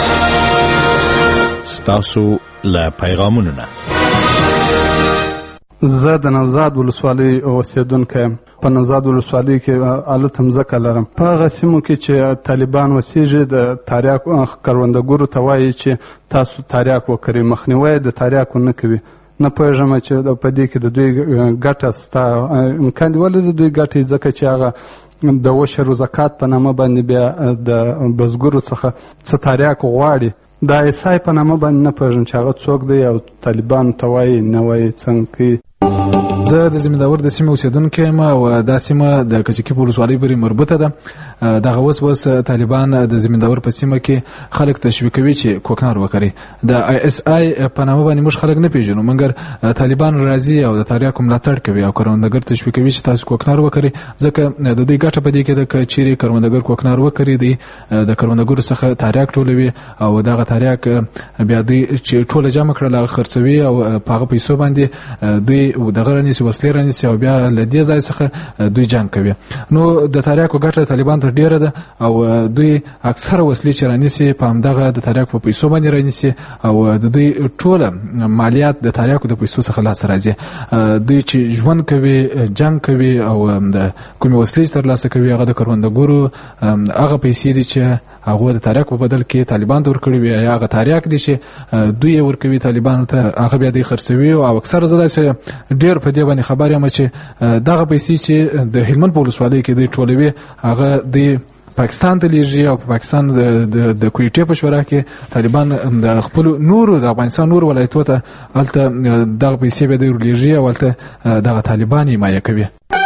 ستاسو له پیغامونو نه زه د نوزاد ولسوالۍ اوسېدونکی یم. په نوزاد ولسوالۍ کې هلته مځکه لرم. په هغه سیمو کې چې طالبان اوسېږي د تاریاک کروندګرو ته وایي چې تاسو تاریاک وکړئ، مخنیوی د تاریاکو نه کوي. نه پوهېږم چې په دې کې د دوی ګټه سته، امکان دی ولې د دوی ګټې، ځکه چې هغه د عشر و زکات په نامه باندې بیا د بزګرو څخه څه تاریاک غواړي. د ایسای په نامه باندې نه پوهېږم چې هغه څوک دی او طالبانو ته وایي نه وایي څنګه کوي. زه د زمینداور د سیمې اوسېدونکی یم او دا سیمه د کچکي په ولسوالۍ پورې مربوطه ده. دغه اوس اوس طالبان د زمینداور په سیمه کې خلک تشویقوي چې کوکنار وکړي. د آی اس آی په نامه باندې موږ خلک نه پېژنو، مګر طالبان راځي او د تاریاکو ملاتړ کوي او کروندګر تشویقوي چې تاسو کوکنار وکړي، ځکه د دوی ګټه په دې کې ده که چیرې کروندګر کوکنار وکړي دی د کروندګرو څخه تاریاک ټولوي او دغه تاریاک بیا دوی چې ټوله جمع کړل هغه خرڅوي او په هغه پیسو باندې دوی دغه رانیسي، وسلې رانیسي او بیا له دې ځای څخه دوی جنګ کوي. نو د تاریاکو ګټه طالبان ته ډېره ده او دوی اکثره وسلې چې رانیسي په همدغه د تاریاکو په پیسو باندې رانیسي او د دوی ټوله مالیات د تاریاکو د پیسو څخه لاسته راځي. دوی چې ژوند کوي، جنګ کوي او د کومې وسلې چې ترلاسه کوي هغه د کروندګرو هغه پیسې دي چې هغه د تاریاکو په بدل کې طالبان ته ورکړي وي، یا هغه تاریاک دي چې دوی یې ورکوي طالبانو ته هغه بیا دوی خرڅوي. او اکثره زه داسې ډېر په دې باندې خبر یم چې دغه پیسې چې د هلمند په ولسوالۍ کې دوی ټولوي هغه دوی پاکستان ته لیږي او په پاکستان د د کویټې په شورا کې طالبان د خپلو نورو د افغانستان نورو ولایتو ته هلته دغه پیسې بیا دوی ورلیږي او هلته دغه طالبان حمایه کوي.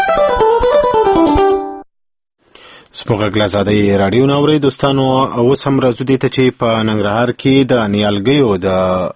سپوږږ لازادۍ راډیو نه اورئ دوستانو. اوس هم راځو دې ته چې په ننګرهار کې د نیالګیو د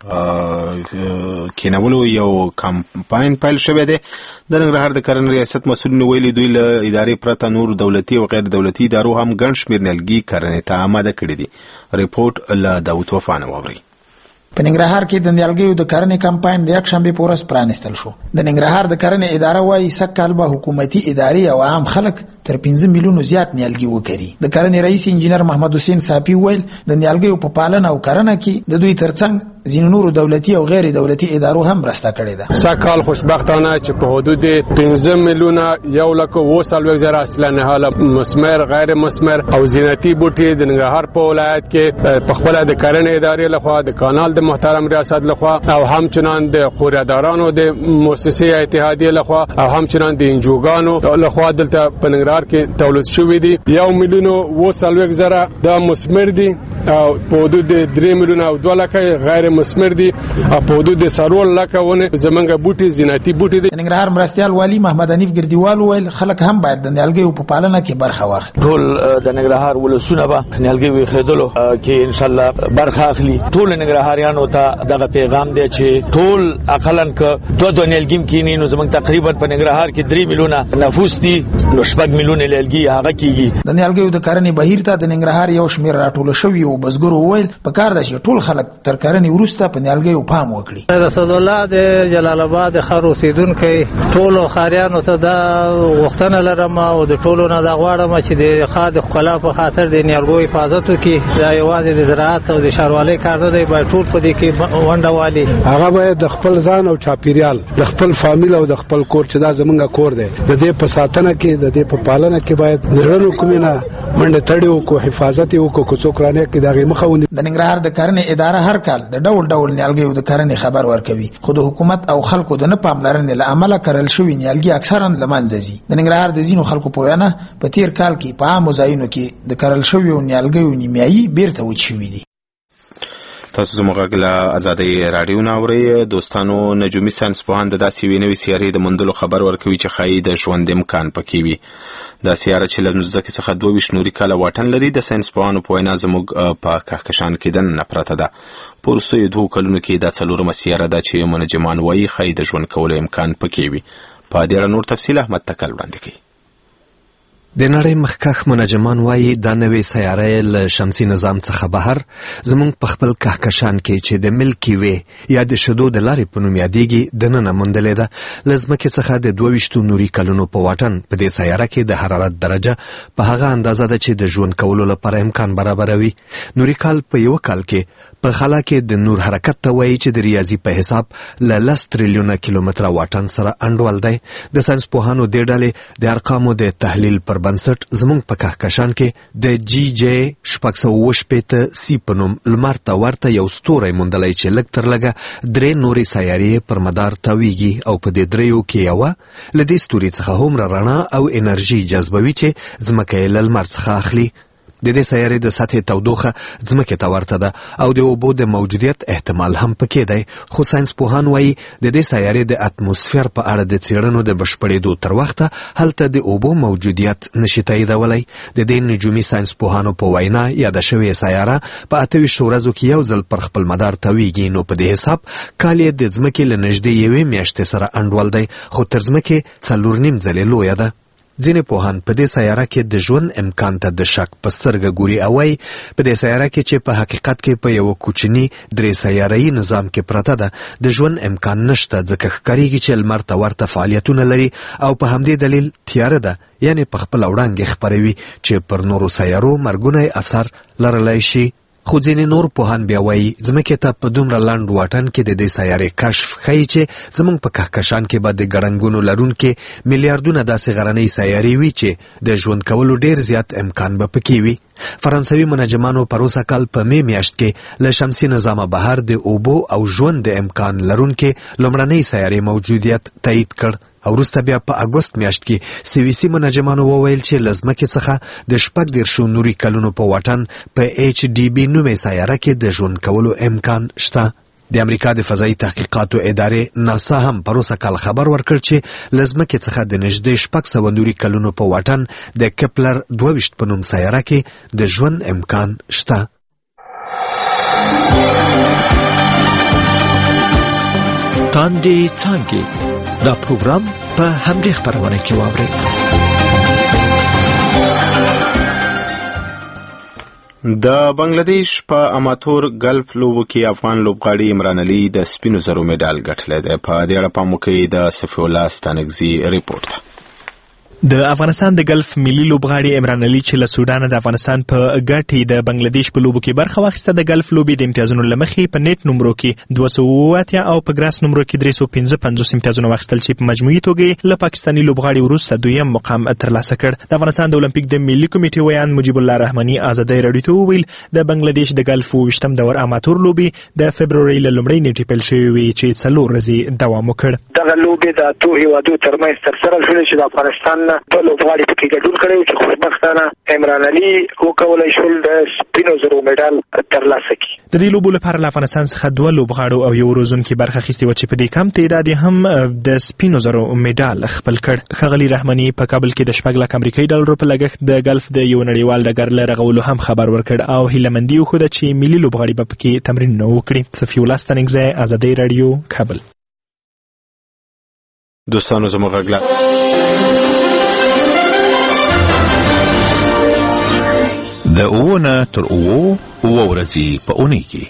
کینولو یو کمپاین پیل شوی دی. د ننګرهار د کرنې ریاست مسؤلینو ویلي دوی له ادارې پرته نور دولتي او غیر دولتي ادارو هم ګڼ شمېر نیالګي کرنې ته آماده کړي دي. ریپورټ له داود وفا نه واورئ. په ننګرهار کې د نیالګیو د کرنې کمپاین د یکشنبې په ورځ پرانیستل شو. د ننګرهار د کرنې اداره وایي سږ کال به حکومتي ادارې او عام خلک تر پنځه میلیونو زیات نیالګي وکړي. د کرنې رئیس انجینر محمد حسین صافي ویل د نیالګیو په پالنه او کرنه کې د دوی ترڅنګ ځینو نورو دولتي او غیر دولتي ادارو هم مرسته کړې ده. سږ کال خوشبختانه چې په حدود پنځه میلیونه یو لک اوه څلوېښت زره اصله نهاله مثمر، غیر مثمر او زینتي بوټي د ننګرهار په ولایت کې په خپل د کرنې ادارې لخوا د کانال د محترم ریاست لخوا او همچنان د خوریدارانو د مؤسسې اتحادیه لخوا او همچنان د انجوګانو لخوا دلته په ننګرهار کې تولید شوی دي. یو میلیون اوه څلوېښت زره د مثمر دي او په حدود درې میلیونه او دوه لکه غیر مثمر دي او په حدود څلور لکه ونه زمونږ بوټي زینتي بوټي دي. ننګرهار مرستيال والی محمد حنیف ګردیوال ویل خلک هم باید د نیالګیو په پالنه کې برخه واخلي. ټول د ننګرهار ولسونه به نیالګیو خېدلو کې ان شاء الله برخه اخلي. ټول ننګرهاریانو ته دغه پیغام دی چې ټول اقلن ک دوه دوه نیالګیم کینی نو زمونږ تقریبا په ننګرهار کې درې میلیونه نفوس دي، نو شپږ میلیونه نیالګي هغه کیږي. د نیالګیو د کرنې بهیر ته د ننګرهار یو شمیر راټول شوی او بزګرو ویل په کار ده چې ټول خلک تر کرنې وروسته په نیالګیو پام وکړي. رسول الله د جلال آباد خر اوسیدونکو ټول خاریانو ته دا غوښتنه لرم او د ټولو نه دا غواړم چې د خاد خلا په خاطر د نیالګیو حفاظت وکړي. دا یوازې د زراعت او د ښاروالۍ کار نه دی، باید ټول په دې کې ونډه والي. هغه باید د خپل ځان او چاپیریال، د خپل فامیل او د خپل کور چې دا زمونږ کور دی، د دې په ساتنه کې د دې په پالنه کې باید زړونو کومینه منډه تړیو کو حفاظت یو کو څوک رانه کې دغه مخاوني. د ننګرهار د کرنې اداره هر کال د ډول ډول نیالګیو د کرنې خبر ورکوي، خو د حکومت او خلکو د نه پاملرنې له امله کرل شوی نیالګي اکثرا له منځه ځي. د ننګرهار د ځینو خلکو په وینا په تیر کال کې په عامو ځایونو کې د کرل شوی نیالګیو نیمایي بیرته وچوي دي. تاسو زموږ له ازادۍ راډیو نه اورئ دوستانو. نجومي ساینس پوهان د داسې یوې نوې سیارې د موندلو خبر ورکوي چې ښایي د ژوند امکان پکې وي. دا سیاره چې له مځکې څخه دوه ویشت نوري کاله واټن لري د ساینس پوهانو په وینا زموږ په کهکشان کې دننه پرته ده. په وروستیو دوو کلونو کې دا څلورمه سیاره ده چې منجمان وایي ښایي د ژوند کولو امکان پکې وي. په دې اړه نور تفصیل احمد تکل وړاندې کوي. د نړۍ مخکښ منجمان وایي دا نوې سیاره له شمسي نظام څخه بهر زموږ په خپل کهکشان کې چې د ملکی وی یا د شیدو د لارې په نوم یادېږي دننه موندلې ده. له ځمکې څخه د دوه ویشتو نوري کلونو په واټن په دې سیاره کې د حرارت درجه په هغه اندازه ده چې د ژوند کولو لپاره امکان برابروي. نوري کال په یو کال کې په خلا کې د نور حرکت ته وایي چې د ریاضي په حساب له لس تریلیونه کیلومتره واټن سره انډول دی. د ساينس پوهانو دې ډلې د ارقامو د تحلیل پر بنسټ زموږ په کهکشان کې د جی جی شپږ سوه اووه شپېته سی په نوم لمر ته ورته یو ستوری موندلی چې لږ تر لږه درې نورې سیارې پر مدار تاویږي او په دې دریو کې یوه له دې ستوري څخه هومره رڼا او انرژي جذبوي چې ځمکه یې له لمر څخه اخلي. د دې سیارې د سطحې تودوخه ځمکې ته ورته ده او د اوبو د موجودیت احتمال هم پکې دی، خو ساينس پوهان وایي د دې سیارې د اتموسفیر په اړه د څېړنو د بشپړېدو تر وخته هلته د اوبو موجودیت نشي تاییدولی. د دې نجومي ساينس پوهانو په وینا یاده شوې سیاره په اته ویشت ورځو کې یو ځل پر خپل مدار تاویږي، نو په دې حساب کال یې د ځمکې له نږدې یوې میاشتې سره انډول دی، خو تر ځمکې څلور نیم ځلې لویه ده. ځینې پوهان په دې سیاره کې د ژوند امکان ته د شک په سترګه ګوري او وایي په دې سیاره کې چې په حقیقت کې په یوه کوچني درې سیاره‌یي نظام کې پرته ده د ژوند امکان نشته، ځکه ښکارېږي چې لمر ته ورته فعالیتونه لري او په همدې دلیل تیاره ده، یعنې په خپله وړانګې خپروي چې پر نورو سیارو مرګونی اثر لرلی شي. خو ځینې نور پوهان بیا وایي ځمکې ته په دومره لنډ واټن کې د دې سیارې کشف ښیي چې زموږ په کهکشان کې به د ګړنګونو لرونکې میلیارډونه داسې غرنۍ سیارې وي چې د ژوند کولو ډیر زیات امکان به پکې وي. فرانسوي منجمانو پروسه کال په می میاشت کې له شمسي نظامه بهر د اوبو او ژوند د امکان لرونکې لومړنۍ سیارې موجودیت تایید کړ او وروسته بیا په اګوست میاشت کې سویسي منجمانو وویل چې له ځمکې څخه د شپږ دېرشو نوري کلونو په واټن په ایچ ډي بي نومې سیاره کې د ژوند کولو امکان شته. د امریکا د فضایي تحقیقاتو ادارې ناسا هم پروسه کال خبر ورکړ چې له ځمکې څخه د نږدې شپږ سوه نوري کلونو په واټن د کپلر دوه ویشت په نوم سیاره کې د ژوند امکان شته. تاندې څانګې دا پروګرام په همدې خپرونه کې واورئ. د بنگلاديش په اماتور ګلف لوبو کې افغان لوبغاړي عمران علي د سپینو زرو میډال ګټلی دی. په دې اړه پام وکړئ د صفي الله ستانکزي ریپورټ ده. د افغانستان د ګلف ملي لوبغاړي عمران علي چې له سودان د افغانستان په ګټې د بنگلاديش په لوبو کې برخه واخیسته د ګلف لوبې د امتیازونو له مخې په نیټ نمرو کې دوه سوه اووه اتیا او په ګراس نمرو کې درې سوه پنځه پنځوس امتیازونه واخیستل چې په مجموعي توګه له پاکستاني لوبغاړي وروسته دویم مقام ترلاسه کړ. د افغانستان د اولمپیک د ملي کمیټې ویان مجیب الله رحماني ازادۍ راډیو ته وویل د بنگلاديش د ګلف اووه ویشتم دور اماتور لوبې د فبرورۍ له لومړۍ نیټې پیل شوې وې چې څلور ورځې دوام وکړ. دغه لوبې د اتو هیوادو ترمنځ ترسره شوې چې د افغانستان نه دوه لوبغاړي پکې ګډون کړی چې خوشبختانه عمران علي وکولی شول د سپینو زرو میډال ترلاسه کړي. د دې لوبو لپاره له افغانستان څخه دوه لوبغاړو او یو روزونکي برخه اخیستې وه چې په دې کم تعداد هم د سپینو زرو میډال خپل کړ. ښاغلي رحماني په کابل کې د شپږ لک امریکایي ډالرو په لګښت د ګلف د یو نړیوال ډګر له رغولو هم خبر ورکړ او هیلهمندي وښوده چې ملي لوبغاړي به پکې تمرینونه وکړي. صفي الله ستانکزی، ازادۍ راډیو، کابل. دوستانو زموږ غږ د اووه نه تر اووه اووه ورځې په اونۍ کې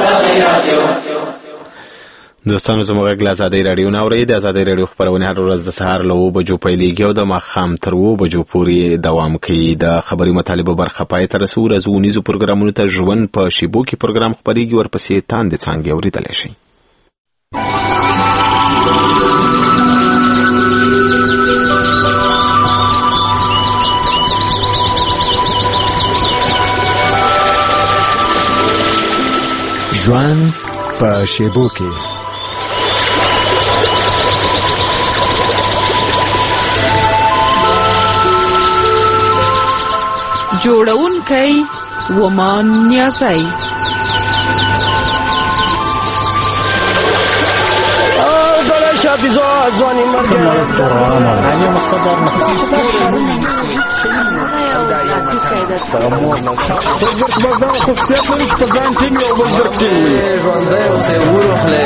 دوستانو زموږ غږ له ازادۍ راډیو نه اورئ. د ازادۍ راډیو خپرونې هر ورځ د سهار له اووه بجو پیلېږي او د ماښام تر اووه بجو پورې دوام کوي. د خبري مطالبو برخه پای ته رسو. ورځو اونیزو پروګرامونو ته ژوند په شیبو کې پروګرام خپرېږي، ورپسې تاندې څانګې اورېدلی شئ. ژوند په شیبو کې جوړونکی ومان نیازی ځواني مرګ یو مقصد دا زرک باز دا خصوصیت لري چې په ځان ټینګ او بل زرک ټینګ وي. ژوندی اوسئ وروخلئ.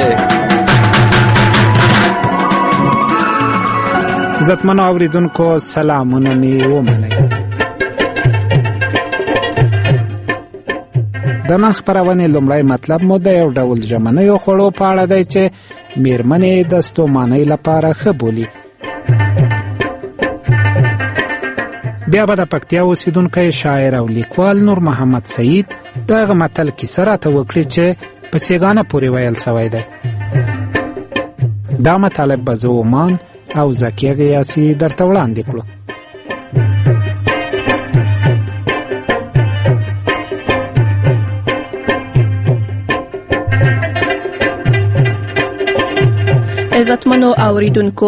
عزتمنو اورېدونکو سلامونه مې ومنئ. د نن خپرونې لومړی مطلب مو د یو ډول ژمنیو خوړو په اړه دی چې میرمنې د ستومانۍ لپاره ښه بولي. بیا به د پکتیا اوسیدونکی شاعر او لیکوال نور محمد سعید دغه متل کیسه راته وکړي چې په سیګانه پورې ویل سوی دی. دا مطالب به زه عمان او زکیه غیاسي درته وړاندې کړو. عزتمنو اوریدونکو،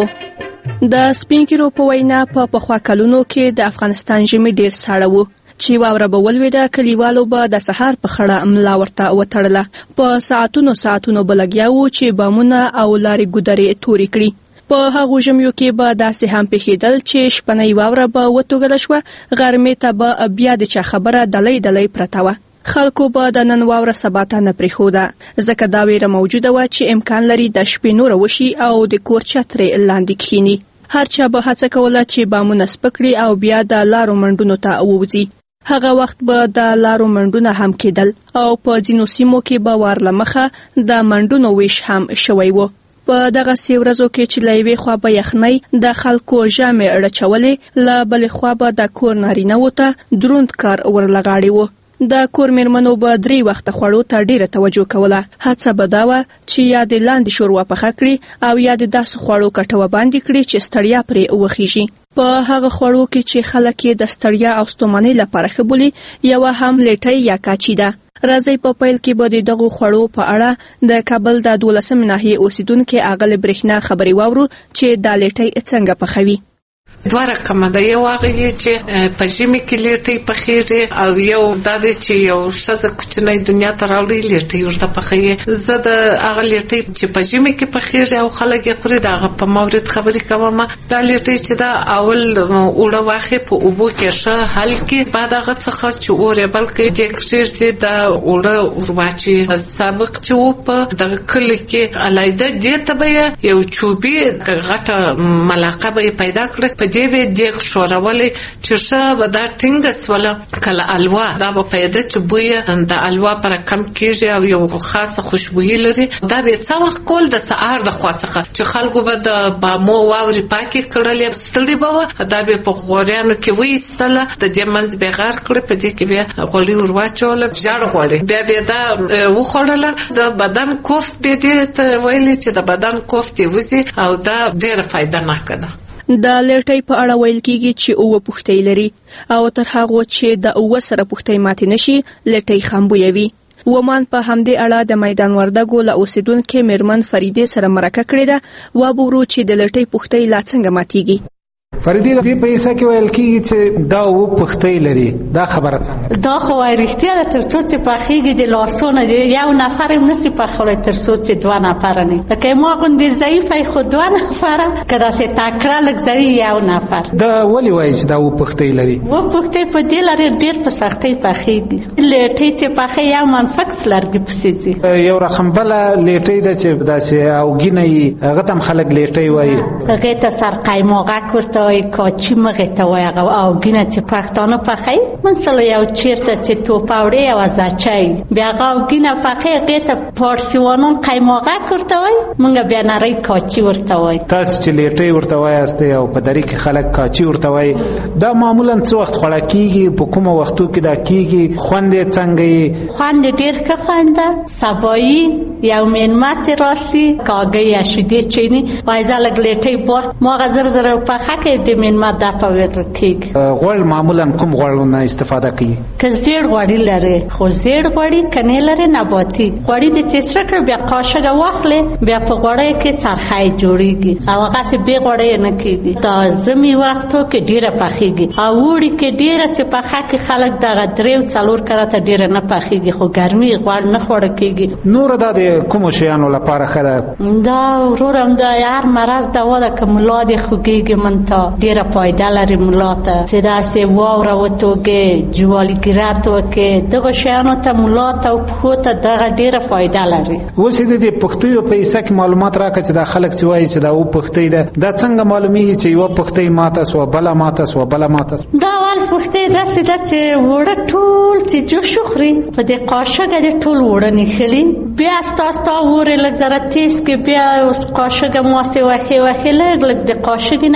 د سپینګیرو په وینا په پخوا کلونو کې د افغانستان ژمي ډیر ساړه و چې واوره به ولوېده، کلیوالو به د سهار په خړه ملا ورته وتړله، په ساعتونو ساعتونو به لګیا وو چې بامونه او لارې ګودرې تورې کړي. په هغو ژمیو کې به داسې هم پېښېدل چې شپنۍ واوره به وتوږله شوه، غرمې ته به بیا د چا خبره ډلۍ ډلۍ پرته وه. خلکو به د نن واوره سبا ته نه پرېښوده، ځکه دا ویره موجوده وه چې امکان لري د شپې نوره وشي او د کور چترې لاندې کښیني. هر چا به هڅه کوله چې بامونه سپک کړي او بیا د لارو منډونو ته ووځي. هغه وخت به د لارو منډونه هم کېدل او په ځینو سیمو کې به وار له مخه د منډونو ویش هم شوی و. په دغسې ورځو کې چې له یوې خوا به یخنۍ د خلکو ژامې اړچولې، له بلې خوا به د کور نارینه‌وو ته دروند کار ورلغاړی و. د کور میرمنو به درې وخته خوړو ته ډیره توجه کوله. هڅه به دا وه چې یا د لاندې شوروا پخه کړي او یا د داسې خوړو کټوه باندې کړي چې ستړیا پرې وخیږي. په هغه خوړو کې چې خلک یې د ستړیا او ستومانۍ لپاره ښه بولي، یوه هم لیټۍ یا کاچي ده. راځئ په پیل کې به د دغو خوړو په اړه د کابل د دولسمې ناحیې اوسیدونکي اغلې برېښنا خبرې واورو چې دا لیټۍ څنګه پخوي. دوه رقمه ده، یو هغه چې په ژمي کې لیټۍ پخېږي او یو دا دی چې یو ښځه کوچنۍ دنیا ته راوړي لیټۍ ورته پخوي. زه د هغه لیټۍ چې په ژمي کې پخېږي او خلک یې خوري د هغه په مورد خبرې کوم. دا لیټۍ چې دا اول اوړه واخې په اوبو کې ښه حل کې، بعد هغه څخه چې اور یې بل کړي دېګ کېږدي، دا اوړه ورواچي. سابق چې و په دغه کلي کې علیده دې ته به یو چوبي غټه ملاقه به یې پیدا کړه، په دې به دیګ شورولې چې ښه به دا ټینګه سوله. کله الوا دا به پیدا چې بوی د الوا پر کم کېږي او یو خاصه خوشبويي لري. دا به څه وخت کول د سهار د خوا څخه چې خلکو به د بامو واورې پاکې کړلې، ستړي به وه، دا به په غوریانو کې وایستله، د دې منځ به غار کړې، په دې کې بیا غوړي ورواچوله، ژړ غوړي بیا به دا وخوړله. د بدن کوفت به دې ته ویلې چې د بدن کوفت یې وځي او دا ډېره فایده ناکه ده. د لیټۍ په اړه ویل کېږي چې اووه پوښتۍ لري او تر هغو چې د اووه سره پوښتۍ ماتې نشي، لیټۍ خامبویوي. ومان په همدې اړه د میدان وردګو له اوسیدونکې میرمن فریدې سره مرکه کړې ده. وابورو چې د لیټۍ پوښتۍ لا څنګه ماتېږي. فریدې دې په ایسا کې ویل کېږي چې دا اووه پوښتۍ لري، دا خبره څنګه؟ دا خو رښتیا ده، تر څو چې پخېږي د لاسونه د یو نفر هم نسي پخولی تر څو چې دوه نفره نه. لکه ما غوندې ضعیفه خو دوه نفره، که داسې تکړه لږ ضعیف یو نفر. دا ولې وایي چې دا اووه پوښتۍ لري؟ اووه پوښتۍ په دې لري ډېر په سختۍ پخېږي. لیټۍ چې پخې یو منفکس لرګي پسې ځي. یو رقم بله لیټۍ ده چې داسې اوږینه یي، هغه ته هم خلک لیټۍ وایي. هغې ته سرقیماغک ورته وایي، کاچی مغې ته وایي. هغه اوږینه چې پښتانه پخوي مثلا یو چیرته چې توپاوړې او ازچۍ، بیا هغه اوږینه پخې، هغې ته پارسیوانان قیماغک ورته وایي، موږ بیا نرۍ کاچي ورته وایي. تاسو چې لیټۍ ورته وایاستئ او په دري کې خلک کاچي ورته وایي، دا معمولا څه وخت خوړه کېږي؟ په کومه وختو کې دا کېږي؟ خوند یې څنګه یي؟ خوند یې ډېر ښه خوند ده. سبایي یو مېلمه چې راسي کاږه یا شیدې چیني وایي زه لږ لیټۍ بار ما هغه زر زر پخه کړې د مېلمه دا په ورکړ کېږي. غوړ معمولا کوم غوړونه استفاده کوي؟ که زیړ غوړي لري، خو زیړ غوړي که نه لري نباتي غوړي د چې سره کړ بیا قاشقه واخلې، بیا په غوړی کې څرخی جوړېږي او هغسې بې غوړی نه کېږي. دا ژمي وختو کې ډېره پخېږي او اوړي کې ډېره چې پخه کې خلک دغه درې څلور کرته ډېره نه پخېږي، خو ګرمي غوړ نه خوړه کېږي. نوره دا د کومو شیانو لپاره ښه ده؟ دا ورورم دا هر مرض دوا ده، که ملا دې خوږېږي من ته ډېره فایده لري ملا ته، چې داسې واوره وتوږې، جوالګیرات وکړې، دغه شیانو ته ملا ته او پښو ته دغه ډېره فایده لري. اوس یې د دې پوښتیو په حصه کې معلومات راکړه چې دا خلک چې وایي چې دا اووه پوښتۍ ده، دا څنګه معلومیږي چې یوه پوښتۍ ماته سوه، بله ماته سوه، بله ماته سوه؟ دا اول پوښتۍ داسې ده چې اوړه ټول چې جوش وخوري په دې قاشقه دې ټول اوړه نښلي، بیا ستا ستا اور یې لږ ذره تیز کړي، بیا اوس قاشقه ماسې وښې وښې لږ لږ د قاشقې نه جدا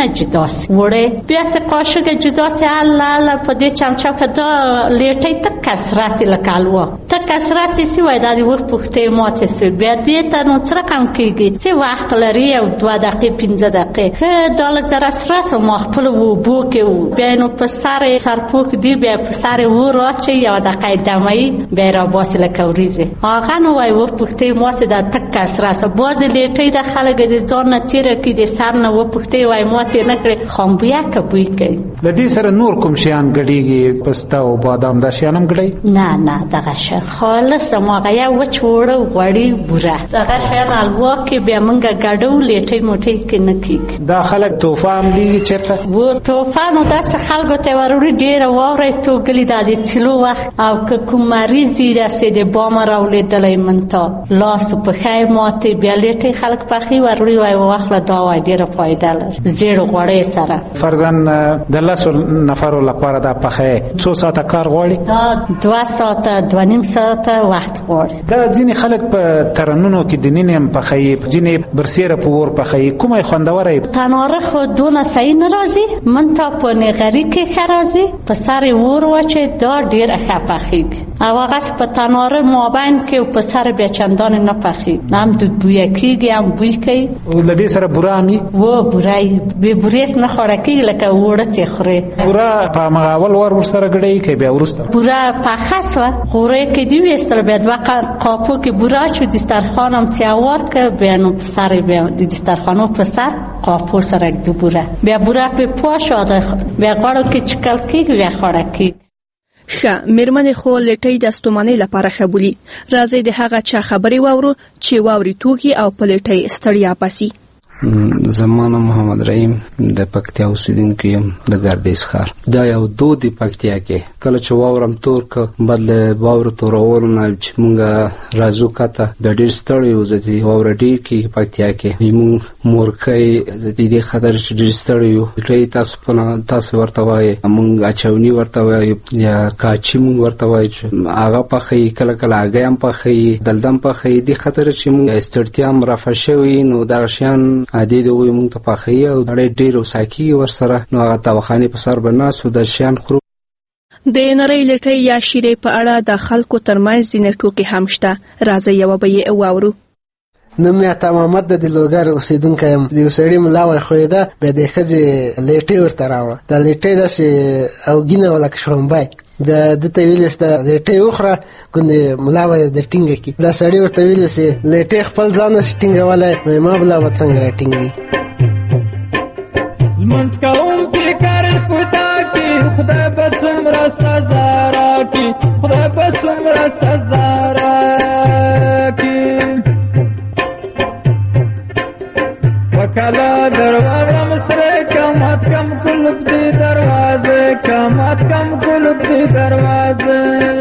باسي وړې بیا څه قاشقه جدا سي الله الله په دې چمچا کې دا لیټي تک کسراسي لکالو تک کسراسي سی وای دا وخت پخته ماته سی بیا دې ته نو څه کم کیږي څه وخت لري او دوه دقیقې پنځه دقیقې که دالک زرا سراسه ما خپل وو بو کې بیا نو په ساره سرپوک دی بیا په ساره و راچي یو دقیقې دمای بیا را باسي لکوريزه هغه نو وای وخت پخته ماته دا تک کسراسه باز لیټي د خلک د ځان نه تیر کې د سر نه و پخته وای ماته نه کړ خو بیا کبوي کوي لدی سره نور کوم شیان غړيږي پستا او بادام دا شیانم غړي نه نه دغه شی خالص ماغه و چوره غړي بوره دغه شیان الوا کې بیا مونږه غړو لیټي موټي کې نه کیږي دا خلک توفام دي چیرته و توفانو داس خلکو ته وروري ډیر واره تو غلي د دې تلو وخت او کوم مریض رسیدې بام راولېدلې منته لاس په خای ماته بیا لیټي خلک پخې وروري وای واخله دا وای ډیره فائدہ لري زیړ غوړې سره فرزن د لاسو نفرو لپاره دا پخې څو ساعته کار غواړي دا دوه ساعته دوه نیم ساعته وخت غواړي دا ځینې خلک په ترنونو کې د نینې هم پخې ځینې برسیره په ور پخې کومه خوندوره تناره خو دونه صحیح نه راځي من ته په نغری کې خرازي په سر ور وچه دا ډیر ښه پخېږي او هغه په تناره مابین کې په سر بیا چندان نه پخې هم د بوی کېږي هم بوی کوي د دې سره بورامي و بورای به بوریس نه خوړه کېږي لکه وړه چې خوري بورا په مغاول ور ور سره غړي کې بیا ورسته بورا په خاصه خوره کې دی وستل بیا دوا قاپو کې بورا شو دسترخوانم تیار ک بیا نو په سر بیا د دسترخوانو په سر قاپو سره د بورا بیا بورا په پوښو بیا غړو کې چکل کېږي بیا خوړه کېږي ښه میرمنې خو لټۍ د ستومانۍ لپاره خبولي راځي د هغه چا خبري واورو چې واوري توګي او په لټۍ ستړیا پاسي زمانه محمد رحیم د پکتیا اوسیدونکو یم د ګردیز ښار دا یو دود دی پکتیا کې کله چې واورم تور که بدل واورو تورولو نه چې مونږ راځو کته د ډېر ستړی یو زه د واوره ډېر کې پکتیا کې مونږ مورکۍ د دې خاطر چې ډېر ستړی یو لټۍ تاسو په تاسو ورته وایي مونږ اچوني ورته وایي یا کاچي مونږ ورته وایي چې هغه پخوي کله کله هګۍ هم پخوي دلدم پخوي دې خاطر چې مونږ ستړتیا هم رفع شوي نو دغه شیان عادي دی وي مونږ ته پخوي او ډېر ډېر وساکي ورسره نو هغه تاوخانې په سر به ناست د شیان خورو د نړۍ لټۍ یا شیرې په اړه د خلکو ترمنځ ځینې ټوکې هم شته راځئ یوه به یې واورو نوم یې عطا محمد د لوګر اوسېدونکی یم د یو سړي ملا وښویده بیا د ښځې لیټۍ ورته راوړه دا لیټۍ داسې اوږینه وه لکه شړومبی بیا ده ته ویلې چې دا لیټۍ وخوره ګوندې ملا به د ټینګه کړي دا سړي ورته ویلې چې لیټۍ خپل ځان نسي ټینګولی نو زما ملا به څنګه را ټینګوي لمونځ کوونکي کار په تا کې خدای به څومره سزا راکړي خدای به څومره سزا راکړي وکاله دروازه مسره کمات کم کلب دی دروازه کمات کم کلب دی دروازه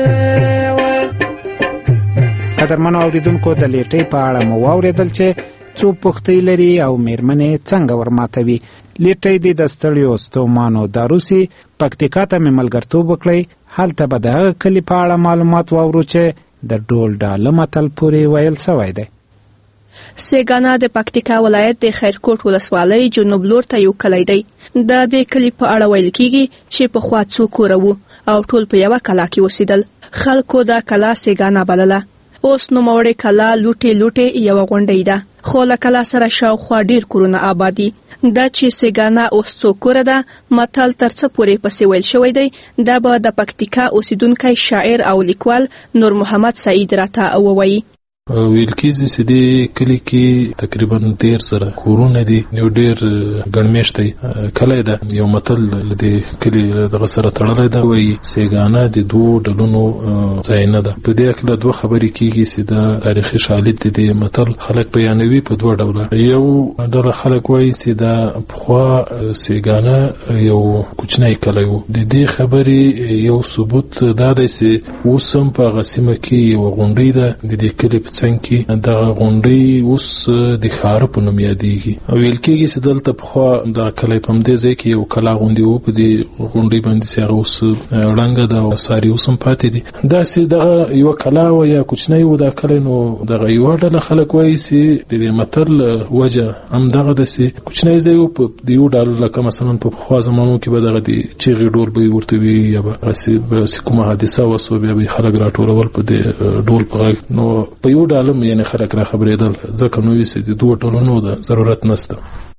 قدرمنو اوریدونکو د لیټۍ په اړه مو واورېدل چې څو پوښتۍ لري او میرمنې څنګه ورماتوي لیټۍ دې د ستړیو ستومانو داروسي پکتیکا ته مې ملګرتوب وکړئ هلته به د هغه کلي په اړه معلومات واورو چې د ډول ډاله متل پورې ویل سوی دی سیګانا د پکتیکا ولایت د خیرکوټ ولسوالۍ جنوب لور ته یو کلی دی د دې کلي په اړه ویل کیږي چې پخوا څو کوره وو او ټول په یوه کلا کې اوسېدل خلکو دا کلا سیګانا بلله اوس نوموړې کلا لوټې لوټې یوه غونډۍ ده خو له کلا سره شاوخوا ډیر کورونه آبادي دا چې سیګانا اوس څو کوره ده متل تر څه پورې پسې ویل شوی دی دا به د پکتیکا اوسیدونکی شاعر او لیکوال نور محمد سعید راته ووایي ویل کېږي چې دې کلي کې تقریبا ډېر سره کورونه دي یو ډېر ګڼمېشتی کلی ده یو متل د دې کلي دغه سره تړلی ده وایي سیګانا د دوو ډلونو ځای نه ده په دې هکله دوه خبرې کېږي چې دا تاریخي شالید د دې متل خلک بیانوي په دوه ډوله یو ډله خلک وایي چې دا پخوا سیګانا یو کوچنی کلی و د دې خبرې یو ثبوت دا دی چې اوس هم په هغه سیمه کې یوه غونډۍ ده د دې کلي په ترڅنګ کې د غونډې اوس د ښار په نوم یادېږي او ویل کېږي چې دلته پخوا د کلی په همدې ځای کې یو کلا غوندې و په دې غونډۍ باندې چې هغه اوس ړنګه ده او اثار یې اوس هم پاتې دي داسې دغه یوه کلا وه یا کوچنی و دا کلی نو دغه یوه ډله خلک وایي چې د دې متل وجه همدغه ده چې کوچنی ځای و په د یو ډول لکه مثلا په پخوا زمانو کې به دغه د چیغې ډول به یې ورته وي یا به هسې کومه حادثه وسوه بیا به خلک راټولول په دې ډول په غږ نو په یو ډول هم یعنې خلک راخبرېدل ځکه نو وي چې د دوو ډولونو د ضرورت نشته.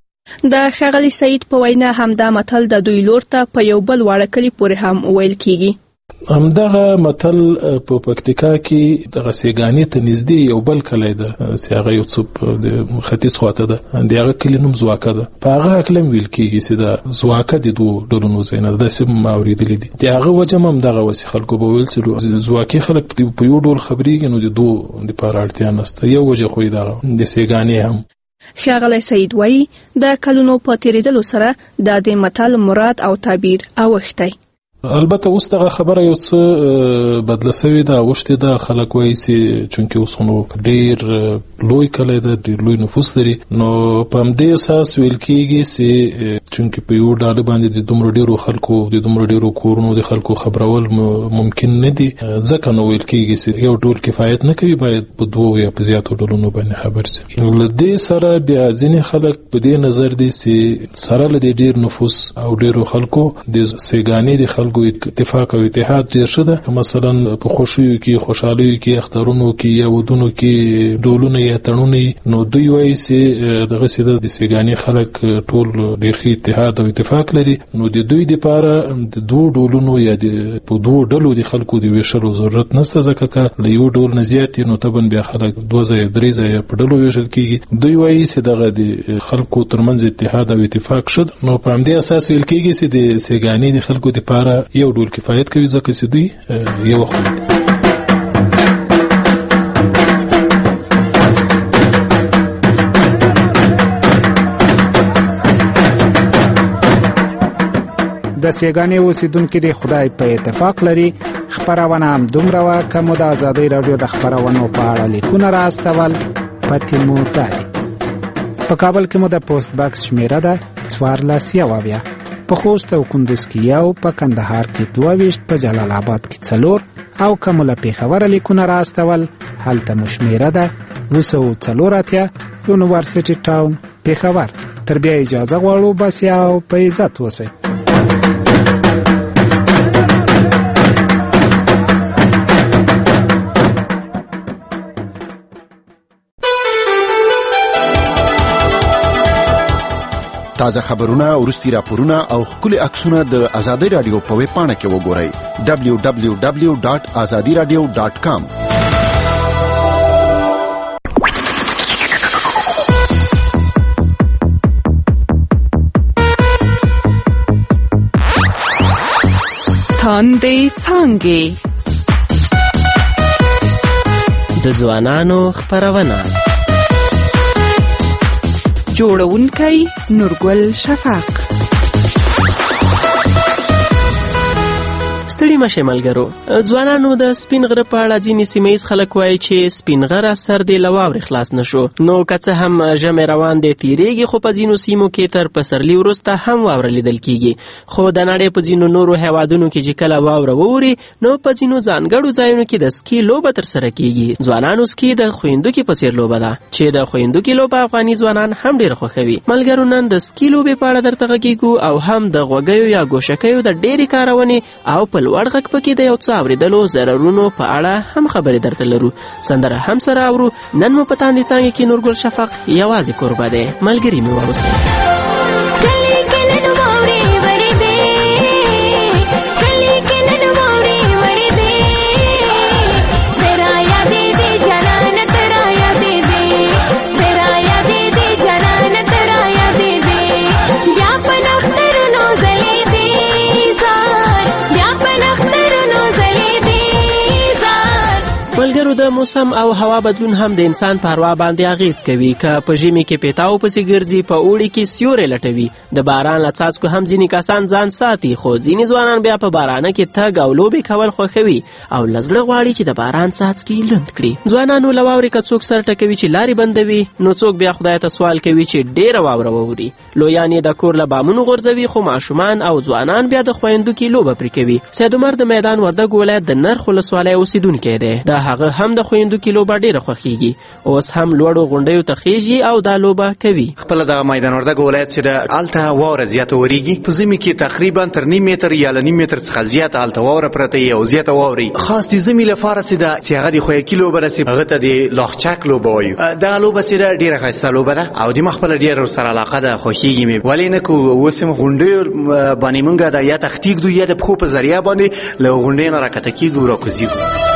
د ښاغلي سعید په وینا همدا متل د دوی لور ته په یو بل واړه کلي پورې هم ویل کېږي. همدغه متل په پکتیکا کې دغه سیګانې ته نږدې یو بل کلی ده چې هغه یو څه د ختیځ خواته ده د هغه کلي نوم زواکه ده په هغه هکله هم ویل کېږي چې د زواکه د دوو ډولونو ځای نه ده داسې هم اورېدلي دي د هغه وجه هم همدغه وسې خلکو به ویل چې زواکي خلک په یو ډول خبرېږي نو د دوو دپاره اړتیا نشته یو وجه خو یې دغه د سیګانې هم. ښاغلی سعید وایي د کلونو په تېرېدلو سره د دې متل مراد او تعبیر اوښتی. البته اوس دغه خبره یو څه بدله سوې ده اوښتې ده خلک وایي چې چونکې اوس نو ډېر لوی کلی ده ډېر لوی نفوس لري نو په همدې اساس ویل کېږي چې چونکې په یو ډاله باندې د دومره ډېرو خلکو د دومره ډېرو کورونو د خلکو خبرول ممکن نه دي ځکه نو ویل کېږي چې یو ډول کفایت نه کوي باید په دوو یا په زیاتو ډولونو باندې خبر شي. له دې سره بیا ځینې خلک په دې نظر دي چې سره له دې ډېر نفوس او ډېرو خلکو د سیګانې د خلکو اتفاق او اتحاد ډیر شه ده مثلا په خوشیو کې خوشحالیو کې اخترونو کې یا ودونو کې ډولونه یا تړونه نو دوی وایي چې دغه سیده د سیګانی خلک ټول ډیر ښه اتحاد او اتفاق لري نو د دوی لپاره د دوه ډولونو یا د په دوه ډلو د خلکو د ویشلو ضرورت نشته ځکه چې له یو ډول نه زیات نو تبن بیا خلک دوه ځای درې ځای په ډلو ویشل کېږي دوی وایي چې دغه د خلکو ترمنځ اتحاد او اتفاق شد نو په همدې اساس ویل کېږي چې د سیګانی د خلکو لپاره یو ډول کفایت کوي ځکه چې دوی یو خو د سیګانې اوسیدونکي د خدای په اتفاق لري. خبرونه هم دومره وه که مو د ازادۍ راډیو د خبرونو په اړه لیکونه راستول پتې مو دا دي. په کابل کې مو د پوسټ باکس شمیره ده څوارلس یو اویا، په خوست او کندوز کې یو، په کندهار کې دوه ویشت، په جلال آباد کې څلور او که مو له پېښوره لیکونه راستول هلته مو شمیره ده اوه سوه څلور اتیا یونیورسټي ټاون پېښور. تر بیا اجازه غواړو بس یا په عزت اوسئ. تازه خبرونه ورستي راپورونه او خولي عکسونه د آزادۍ رادیو په ویب پاڼه کې وګورئ دبلیو دبلیو دبلیو ډاټ آزادي رادیو ډاټ کام. تاندې څانګې د ځوانانو خبرونه جوړونکی نورګل شفاق. ستړي مشه ملګرو، ځوانانو د سپین غره په اړه ځینې سیمه ییز خلک وایي چې سپین غره سر دی له واورې خلاص نشو نو که څه هم ژمی روان دی تیریږي خو په ځینو سیمو کې تر پسرلي وروسته هم واوره لیدل کیږي خو د نړۍ په ځینو نورو هیوادونو کې چې کله واوره ووري نو په ځینو ځانګړو ځایونو کې د سکی لوبه ترسره کیږي. ځوانانو سکی د خویندکې په څیر لوبه ده چې د خویندکې لوبه افغاني ځوانان هم ډېر خوښوي. ملګرو نن د سکی لوبې په اړه درته غږیږو او هم د غوږیو یا ګوشکیو د ډېرې کارونې او په لوړ غږ پکې د یو څه اورېدلو ضررونو په اړه هم خبرې درته لرو. سندره هم سره اورو. نن مو په تاندې څانګې کې نورګل شفق یوازې کوربه دی. ملګري مې واوسئ. د موسم او هوا بدلون هم د انسان په اروا باندې اغیز کوي. که په ژمي کې پیتاو پسې ګرځي، په اوړي کې سیوری لټوي. د باران له څاڅکو هم ځینې کسان ځان ساتي، خو ځینې ځوانان بیا په بارانه کې تګ او لوبې کول خوښوي او له زړه غواړي چې د باران څاڅکي لند کړي. ځوانانو له واورې که څوک سر ټکوي چې لارې بندوي، نو څوک بیا خدای ته سوال کوي چې ډېره واوره ووري. لویان یې د کور له بامونو غورځوي، خو ماشومان او ځوانان بیا د خویندو کې لوبه پرې کوي. سید عمر د میدان وردګ ولایت د نرخ ولسوالۍ اوسیدونکی دی. د هغه هم د خویندو کې لوبه ډېره خوښیږي. اوس هم لوړو غونډیو ته خیژي او دا لوبه کوي. خپله د میدان وردګ ولایت چې د هلته واوره زیاته ورېږي، په ژمي کې تقریبا تر نیم متر یا له نیم متر څخه زیاته هلته واوره پرته وي او زیاته واورې. خاص د ژمي لپاره چې ده چې هغه د خویکي لوبه ده چې هغه ته د لاخچک لوبه وایو. دغه لوبه چې ده ډېره ښایسته لوبه ده او د ما خپله ډېره ورسره علاقه ده، خوښیږي مې. ولې نه کو اوس هم غونډیو باندې مونږ د یا تخت کېږدو یا د پښو په ذریعه باندې له غونډۍ نه راکښته کېږو او راکوزېږو.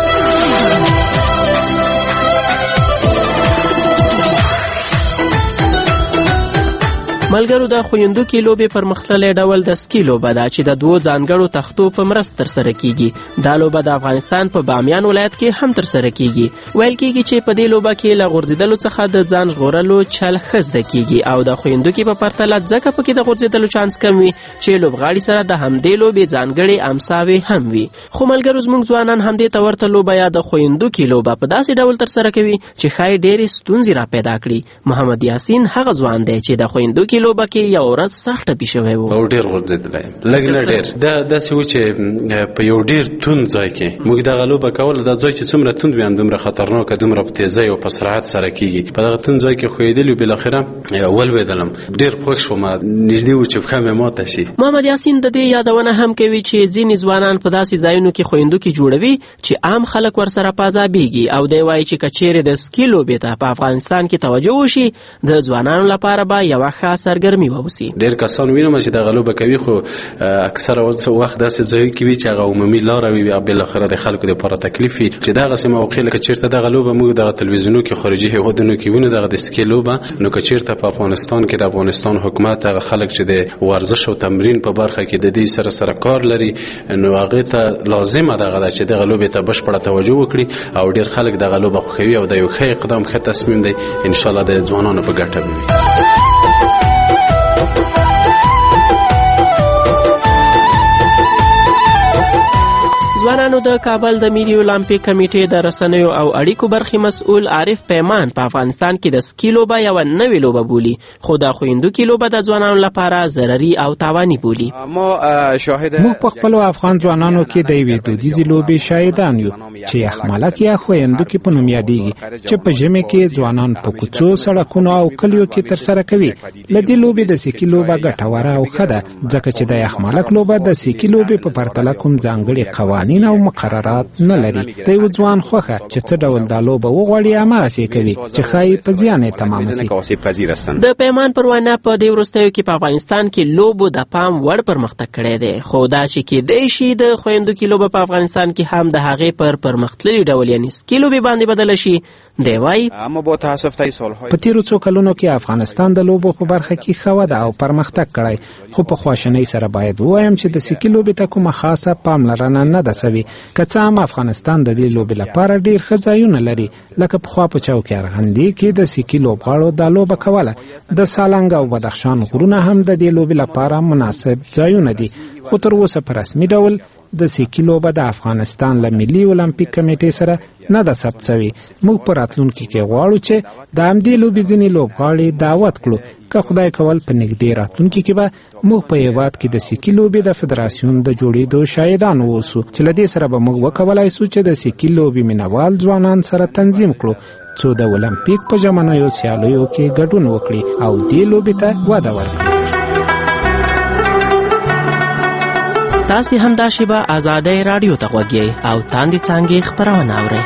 ملګرو، د خویندو کې لوبې پرمختللی ډول د سکی لوبه ده چې د دوو ځانګړو تختو په مرسته ترسره کیږي. دا لوبه د افغانستان په بامیان ولایت کې هم ترسره کیږي. ویل کیږي چې په دې لوبه کې له غورځېدلو څخه د ځان ژغورلو چل ښه زده کیږي او د خویندو کې په پرتله ځکه پکې د غورځېدلو چانس کم وي چې لوبغاړي سره د همدې لوبې ځانګړې امساوې هم وي. خو ملګرو، زموږ ځوانان همدې ته ورته لوبه یا د خویندو کې لوبه په داسې ډول ترسره کوي چې ښایي ډېرې ستونزې را پیدا کړي. محمد یاسین هغه ځوان دی چې د خویندو کې لوبه کې یو ورځ سخت ټپي شوی و او ډېر غورځېدلی یم. لږ نه ډېر. دا داسې و چې په یو ډېر توند ځای کې موږ دغه لوبه کوله. دا ځای چې څومره توند وي دومره خطرناکه، دومره په تیزۍ او په سرعت سره کیږي. په دغه توند ځای کې ښویېدلي و، بالاخره ولوېدلم. ډېر خوښ شوم، نږدې و چې پښه مې ماته شي. محمد یاسین د دې یادونه هم کوي چې ځینې ځوانان په داسې ځایونو کې خویندو کې جوړوي چې عام خلک ورسره پازابیږي او دی وایي چې که چیرې د سکي لوبې ته په افغانستان کې توجه وشي، د ځوانانو لپاره به یوه ښه سرګرمي واوسي. ډېر کسان وینم چې دغه لوبه کوي، خو اکثره وخت داسې ځایو کې وي چې هغه عمومي لاره وي او بالاخره د خلکو دپاره تکلیف وي. چې دغسې موقع لکه چېرته دغه لوبه موږ دغه تلویزیونو کې خارجي هېوادونو کې وینو دغه د سکي لوبه، نو که چېرته په افغانستان کې د افغانستان حکومت هغه خلک چې د ورزش او تمرین په برخه کې د دې سره سره کار لري، نو هغې ته لازمه دغه ده چې دغه لوبې ته بشپړه توجه وکړي او ډېر خلک دغه لوبه خوښوي او د یو ښه اقدام ښه تصمیم دی انشاءالله د ځوانانو په ګټه به وي. ځوانانو د کابل د ملي اولمپیک کمیټې د رسنیو او اړیکو برخې مسؤل عارف پیمان په افغانستان کې د سکی لوبه یوه نوې لوبه بولي، خو د خویندو کې لوبه د ځوانانو لپاره ضرري او تاواني بولي. موږ په خپلو افغان ځوانانو کې د یوې دودیزې لوبې شاهدان یو چې یخمالک یا خویندو کې په نوم یادېږي، چې په ژمي کې ځوانان په کوڅو، سړکونو او کلیو کې ترسره کوي. له دې لوبې د سکی لوبه ګټوره او ښه ده، ځکه چې د یخمالک لوبه د سکی لوبې په پرتله کوم ځانګړي قوانین او مقررات نه لري. د یو ځوان خوښه چې څه ډول دا لوبه وغواړي هماغسې کوي چې ښایي په زیان یې تمامه سي. د پیمان پر وینا په دې وروستیو کې په افغانستان کې لوبو د پام وړ پرمختګ کړی دی، خو دا چې کېدی شي د خویندو کې لوبه په افغانستان کې هم د هغې پر پرمختللي ډول یعنې سکي لوبې باندې بدله شي. دی وایي په تیرو څو کلونو کې افغانستان د لوبو په برخه کې ښه وده او پرمختګ کړی، خو په خواشنۍ سره باید ووایم چې د سکي لوبې ته کومه خاصه پاملرنه نه ده سوې. که څه هم افغانستان د دې لوبې لپاره ډېر ښه ځایونه لري، لکه پخوا په چوکۍ ارغندې کې د سکي لوبغاړو دا لوبه کوله. د سالنګ او بدخشان غرونه هم د دې لوبې لپاره مناسب ځایونه دي، خو تر اوسه په رسمي ډول د سکی لوبه د افغانستان له ملي اولمپیک کمیټې سره نه ده ثبت شوې. موږ په راتلونکي کې غواړو چې د همدې لوبې ځینې لوبغاړي دعوت کړو. که خدای کول په نږدې راتلونکي کې به موږ په هېواد کې د سکی لوبې د فدراسیون د جوړېدو شاهدان اوسو، چې له دې سره به موږ وکولای سو چې د سکی لوبې مینوال ځوانان سره تنظیم کړو څو د اولمپیک په ژمنیو سیالیو کې ګډون وکړي او دې لوبې ته وده ورکړي. تاسې هم دا شیبه آزادۍ راډیو ته غوږ یئ او تاندې څانګې خپرونه اورئ.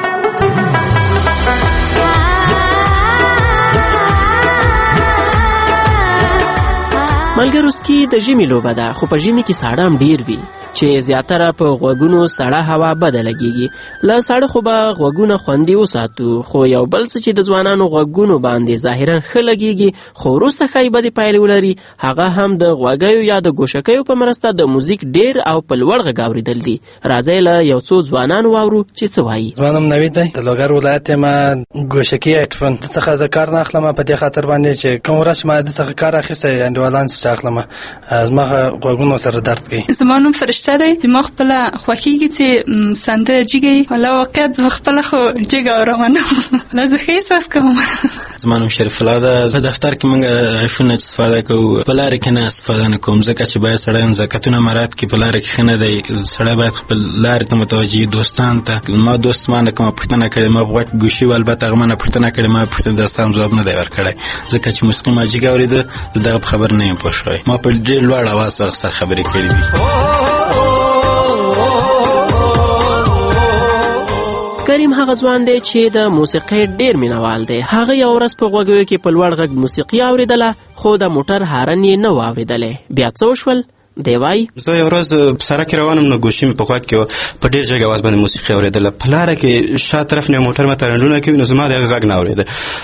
ملګرو، سکی د ژمي لوبه ده، خو په ژمي کې ساړه هم ډېر وي. چې زیاتره په غوږونو سړه هوا بده لګیږي. له سړه خو به غوږونه خوندي وساتو، خو یو بل څه چې د ځوانانو غوږونو باندې ظاهرا ښه لګیږي خو وروسته ښایي بدې پایلې ولري، هغه هم د غوږیو یا د ګوشکیو په مرسته د موزیک ډیر او په لوړ غږ اورېدل دي. راځئ له یو څو ځوانانو واورو چې څه وایي. زمانم نوید دی، د لوګر ولایت یم. ګوشکی هډفون څخه زه کار نه اخلم په دې خاطر باندې چې کوم ورځ ما د څخه کار اخیستی انډیوالان څخه اخلم، زما غوږونو سره درد کوي. زما نوم فرشته دی، ما خپله خوښېږي چې سندره جګوي. والا واقعیت زه خپله خو جګه اورم نه، لا زه ښه احساس کوم. زما نوم شریف الله ده. په دفتر کې موږ آیفون استفاده کوو، په لارې کې نه استفاده نه کوم ځکه چې باید سړی نزاکتونه مراعات کړي. په لارې کې ښه نه دی، سړی باید خپل لارې ته متوجه دوستان ته. ما دوست ما نه کومه پوښتنه کړې، ما په غوږ ګوشي و البته هغه ما نه پوښتنه کړې، ما پوښتنه د سم ځواب نه دی ورکړی ځکه چې موسیقي ما جګ اورېده، زه دغه په خبر نه یم پوه شوی. ما په ډېر لوړ اواز هغه سره خبرې کړې دي. کریم هغه ځوان دی چې د موسیقۍ ډیر مینوال دی. هغه یو ورځ په غوږیو کې په لوړ غږ موسیقي اورېدله خو د موټر هارن یې نه و اورېدلی. بیا څه وشول؟ دی وایي زه یو ورځ په سړک کې روان وم، نو ګوشي مې په غوږ کې وه، په ډېر جګ اواز باندې موسیقي اورېدله. په لاره کې شا طرف نه یو موټر ماته رنډونه کوي، نو زما د هغه غږ نه اورېده.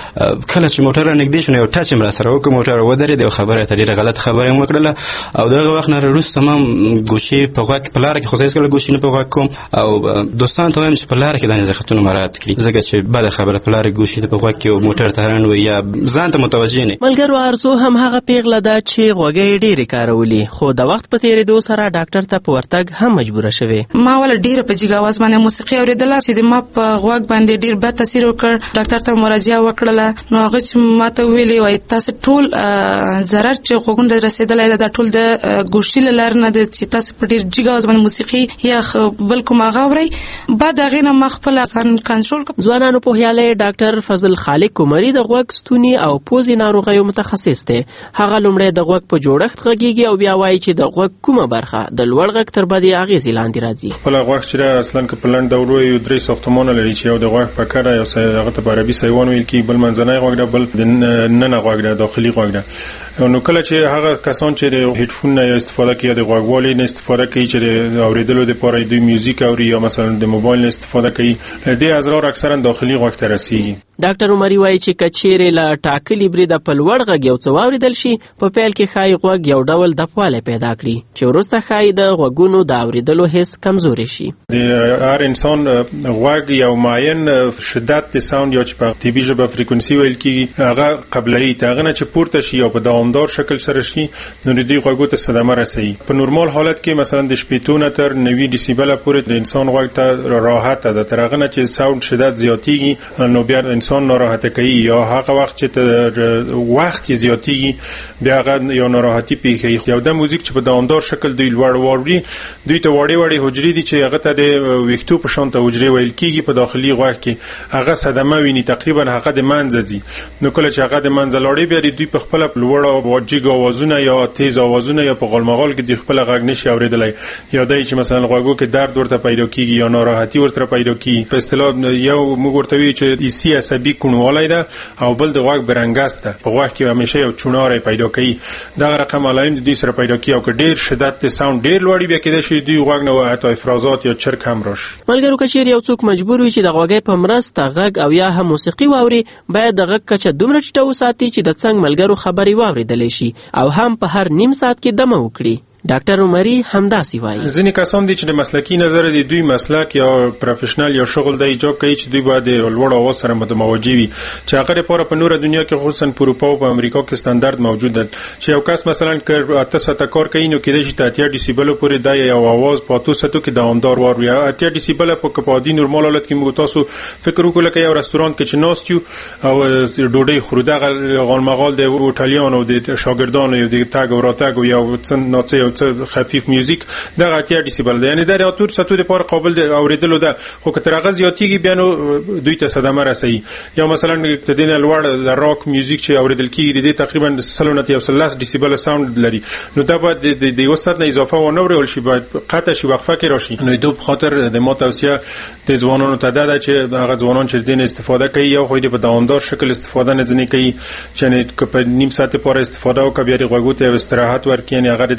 کله چې موټر رانږدې شو نو یو ټچ یې م راسره وکړ، موټر ودرېد، یو خبره یې ته ډېره غلطه خبره یې وکړله. او د هغه وخت نه وروسته ما ګوشي په غوږ په لاره کې خو زه هېڅکله ګوشي نه په غوږ کوم، او دوستانو ته وایم چې په لاره کې دا نزاکتونه مراعات کړي ځکه چې بده خبره په لاره کې ګوشي ته په غوږ کې موټر ته هارن وي یا ځان ته متوجه نه. ملګرو ارزو هم هغه پیغله ده چې غوږۍ ډېرې کارولي خو د وخت په تېرېدو سره ډاکټر ته په ورتګ هم مجبوره شوې. ما ول ډیره په جګ اواز باندې موسیقي اوریدله چې د ما په غوږ باندې ډیر بد تاثیر وکړ. ډاکټر ته مراجعه وکړله، نو هغه چې ما ته ویلي وای تاسو ټول ضرر چې غوږونو ته رسیدلی ده دا ټول د ګوشي له لارې نه ده چې تاسو په ډیر جګ اواز باندې موسیقي یا بل کوم هغه اورئ. بعد هغې نه ما خپل ځان کنټرول کړ. ځوانانو پوهیالی ډاکټر فضل خالق کمري د غوږ ستوني او پوزې ناروغیو متخصص دی. هغه لومړی د غوږ په جوړښت غږیږي او بیا وایي چې د غوږ کومه برخه د لوړ غږ تر بدې اغېزې لاندې راځي. خپل غوږ چې اصلا که په لنډ ډول وایو درې ساختمانونه لري چې یو د غوږ پکره، یو هغه ته په عربي سایوان ویل کېږي، بل منځنی غوږ ده، بل د ننه غوږ ده، داخلي غوږ ده. نو کله چې هغه کسان چې د هډفون نه استفاده کوي، د غوږوالي نه استفاده کوي چې د اورېدلو لپاره دوی میوزیک اوري یا مثلا د موبایل نه استفاده کوي، دې ازرار اکثرا داخلي غوږ ته رسیږي. ډاکټر عمري وایي چې کچېرې له ټاکلي بریده په لوړ غږ یو څه واورېدل شي، په پیل کې ښایي غوږ یو ډول دپوالی پیدا کړي چې وروسته ښایي د غوږونو د اورېدلو حس کمزوري شي. د هر انسان غوږ یو معین شدت د ساوند یا چې په طبي ژبه فریکونسي ویل کېږي هغه قبلوي، د هغه نه چې پورته شي یا په دوامدار شکل سره شي نو د دې غوږو ته صدمه رسوي. په نورمال حالت کې مثلا د شپېتو نه تر نوي ډیسیبله پورې د انسان غوږ ته راحته ده، تر هغه نه چې ساوند شدت زیاتېږي نو بیا انسان ناراحته کوي، یا هغه وخت چې وخت یې زیاتېږي بیا هغه یو ناراحتي پیښوي. یو د موزیک چې په دوامدار شکل دوی لوړ واوري، دوی ته وړې وړې حجرې دي چې هغه ته د ویښتو په شان ته حجرې ویل کېږي، په داخلي غوږ کې هغه صدمه ویني، تقریبا هغه د منځه ځي. نو کله چې هغه د منځه لاړې بیا دوی په خپله لوړ او جګ اوازونه یا تیز اوازونه یا په غالمغال کې دوی خپله غږ نشي اورېدلی، یا دی چې مثلا غوږو کې درد ورته پیدا کېږي یا ناراحتي ورته پیدا کېږي. په اصطلاح یو موږ ورته وایو چې حسي عصبي کوڼوالی ده او بل د غوږ برنګست ده، په غوږ کې همیشه یو چوناری پیدا کوي. دغه رقم علائم د دوی سره پیدا کېږي او که ډېر شدت د ساوند ډېر لوړ وي بیا کېدای شي دوی غوږ نه حتی افرازات یا چرک هم راشي. ملګرو که چیرې یو څوک مجبور وي چې د غوږۍ په مرسته غږ او یا هم موسیقي واوري، باید د غږ کچه دومره ټیټه وساتي چې د څنګ ملګرو خبرې واورېدلی شي او هم په هر نیم ساعت کې دمه وکړي. ډاکټر عمري همداسې وایي ځینې کسان دي چې د مسلکي نظر د دوی مسلک یا پروفیشنل یا شغل د ایجاد کوي چې دوی باید لوړ اواز سره متموجه وي، چې هغه لپاره په نوره دنیا کې خصوصا په اروپا او په امریکا کې ستاندرد موجود ده چې یو کس مثلا که اته ساعته کار کوي نو کېدای شي اتیا ډیسیبل پورې د یو اواز په اته ساعتو کې دوامدار واوري. اتیا ډیسیبل په کپادي نورمال حالت کې موږ تاسو فکر وکړو که یو رستورانت کې چې ناست یو او ډوډۍ خورو دغه غالمغال د هوټلیانو د شاګردانو یو د تاګ او راتګ یو څه ناڅه یو څه خفیف میوزیک دغه اتیا ډیسیبل ده، یعنی د اتور ساتو لپاره قابل د اوریدلو ده، خو که تر هغه زیاتېږي بیا نو دوی ته صدمه رسوي. یا مثلا د دې نه لوړ د راک میوزیک چې اوریدل کېږي د تقریبا سلو نه یو سل ډیسیبل ساوند لري، نو دا باید د یو ساعت نه اضافه ونه اورول شي، باید قطع شي، وقفه کې راشي. نو دوی په خاطر د ما توصیه د ځوانانو ته ده چې هغه ځوانان چې دین استفاده کوي یا خو دې په دوامدار شکل استفاده نه ځنې کوي، چې نه په نیم ساعت لپاره استفاده وکړي بیا د غوږو ته استراحت ورکړي، یعنی هغه د غوږونو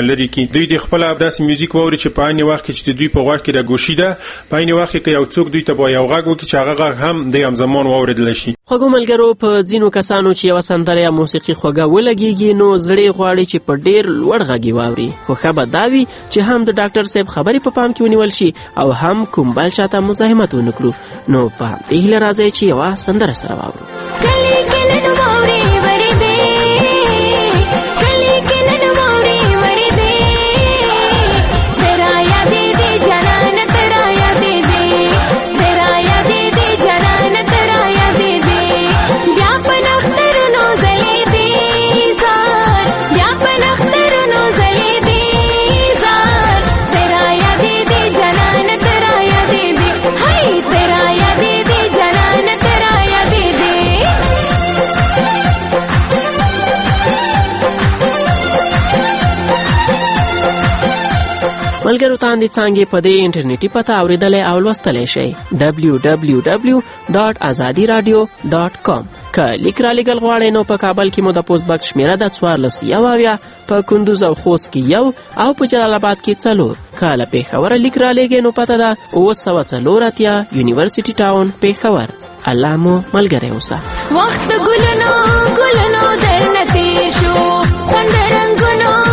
لري کی دوی د خپل داسې میوزیک ووري چې په اني وخت کې چې دوی په غوږ کې د ګوشي ده په اني وخت کې یو څوک دوی ته به یو غږ وکړي چې هغه غږ هم د هم زمان واوریدل شي. خوږو ملګرو په ځینو کسانو چې یو سندره یا موسیقي خوږه ولګيږي نو زړه غواړي چې په ډیر لوړ غږ واوري خو خبر داوي چې هم د ډاکټر صاحب خبرې په پام کې ونیول شي او هم کوم بل شاته مزاحمت ونکړو. نو په دې هیله راځي چې یو سندره سره واورو. ملګرو تاندې څنګه په دې انټرنیټي پته اوریدلې او لوستلې شي دبلیو دبلیو دبلیو ډاټ ازادي رادیو ډاټ کام. که لیک را لګل غواړئ نو په کابل کې مو د پوسټ باکس شمیره د څوارلس یو اویا، په کندوز او خوست کې یو او په جلال آباد کې څلور. که له پېښور لیک را لګئ نو پته ده اوه سوه څلور اتیا یونیورسيټي ټاون پېښور. الله مو ملګری اوسه. وخت ګلونو ګلونو درنه تیر شو خوند رنګونو